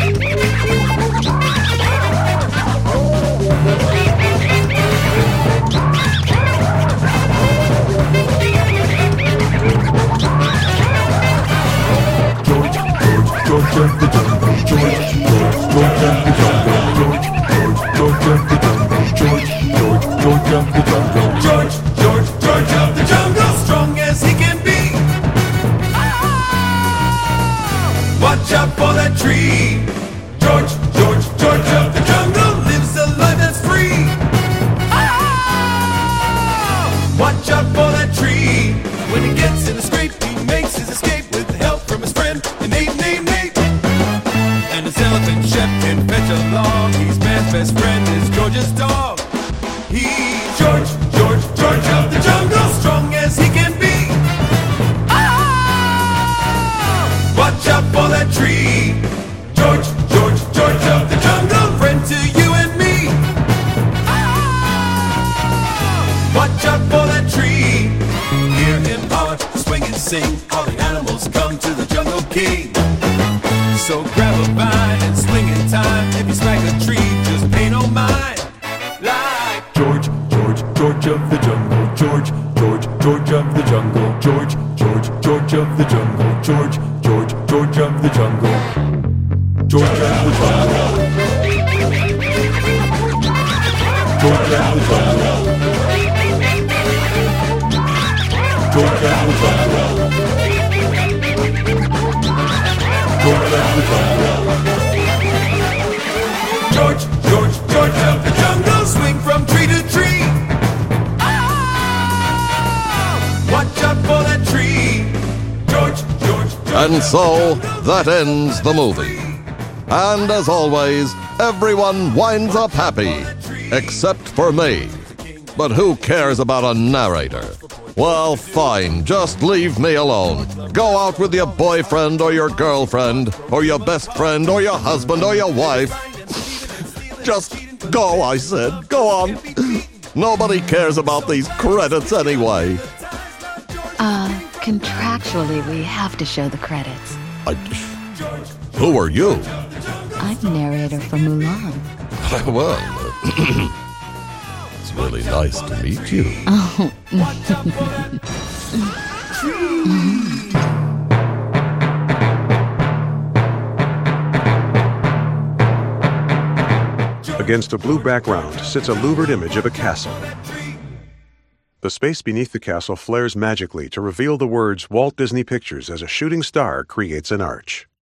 George of the jungle, George, George, George of the jungle, George, George, George of the jungle, George, George, George of the jungle, George, George, George of the jungle, strong as he can be. Watch out for that tree. George, George, George of the jungle lives a life that's free. Watch out for that tree. When he gets in a scrape, he makes his escape with help from his friend, Nate, Nate, Nate. And his elephant Shep can fetch along. He's man's best friend, is George's dog. He's George, George, George of the jungle, strong as he can be. Ah! Watch out for that tree. George, George, George of the jungle, friend to you and me. Ah! Watch out for that tree. Hear him holler, swing and sing. All the animals come to the Jungle King. So grab a vine and swing in time. If you smack a tree, just pay no mind. Like George, George, George of the jungle. George, George, George of the jungle. George, George, George of the jungle. George, George, George of the jungle. George of the jungle. George of the jungle. George of the jungle. George, George, George of the jungle, swing from tree to tree. Ah! Watch out for that tree. George, George, George. And so, that ends the movie. And as always, everyone winds up happy, except for me. But who cares about a narrator? Well, fine, just leave me alone. Go out with your boyfriend or your girlfriend, or your best friend or your husband or your wife. Just go, I said. Go on. Nobody cares about these credits anyway. Uh, contractually, we have to show the credits. I, who are you? I'm narrator for Mulan. Well, it's really nice to meet you. Oh. Against a blue background sits a louvered image of a castle. The space beneath the castle flares magically to reveal the words Walt Disney Pictures as a shooting star creates an arch.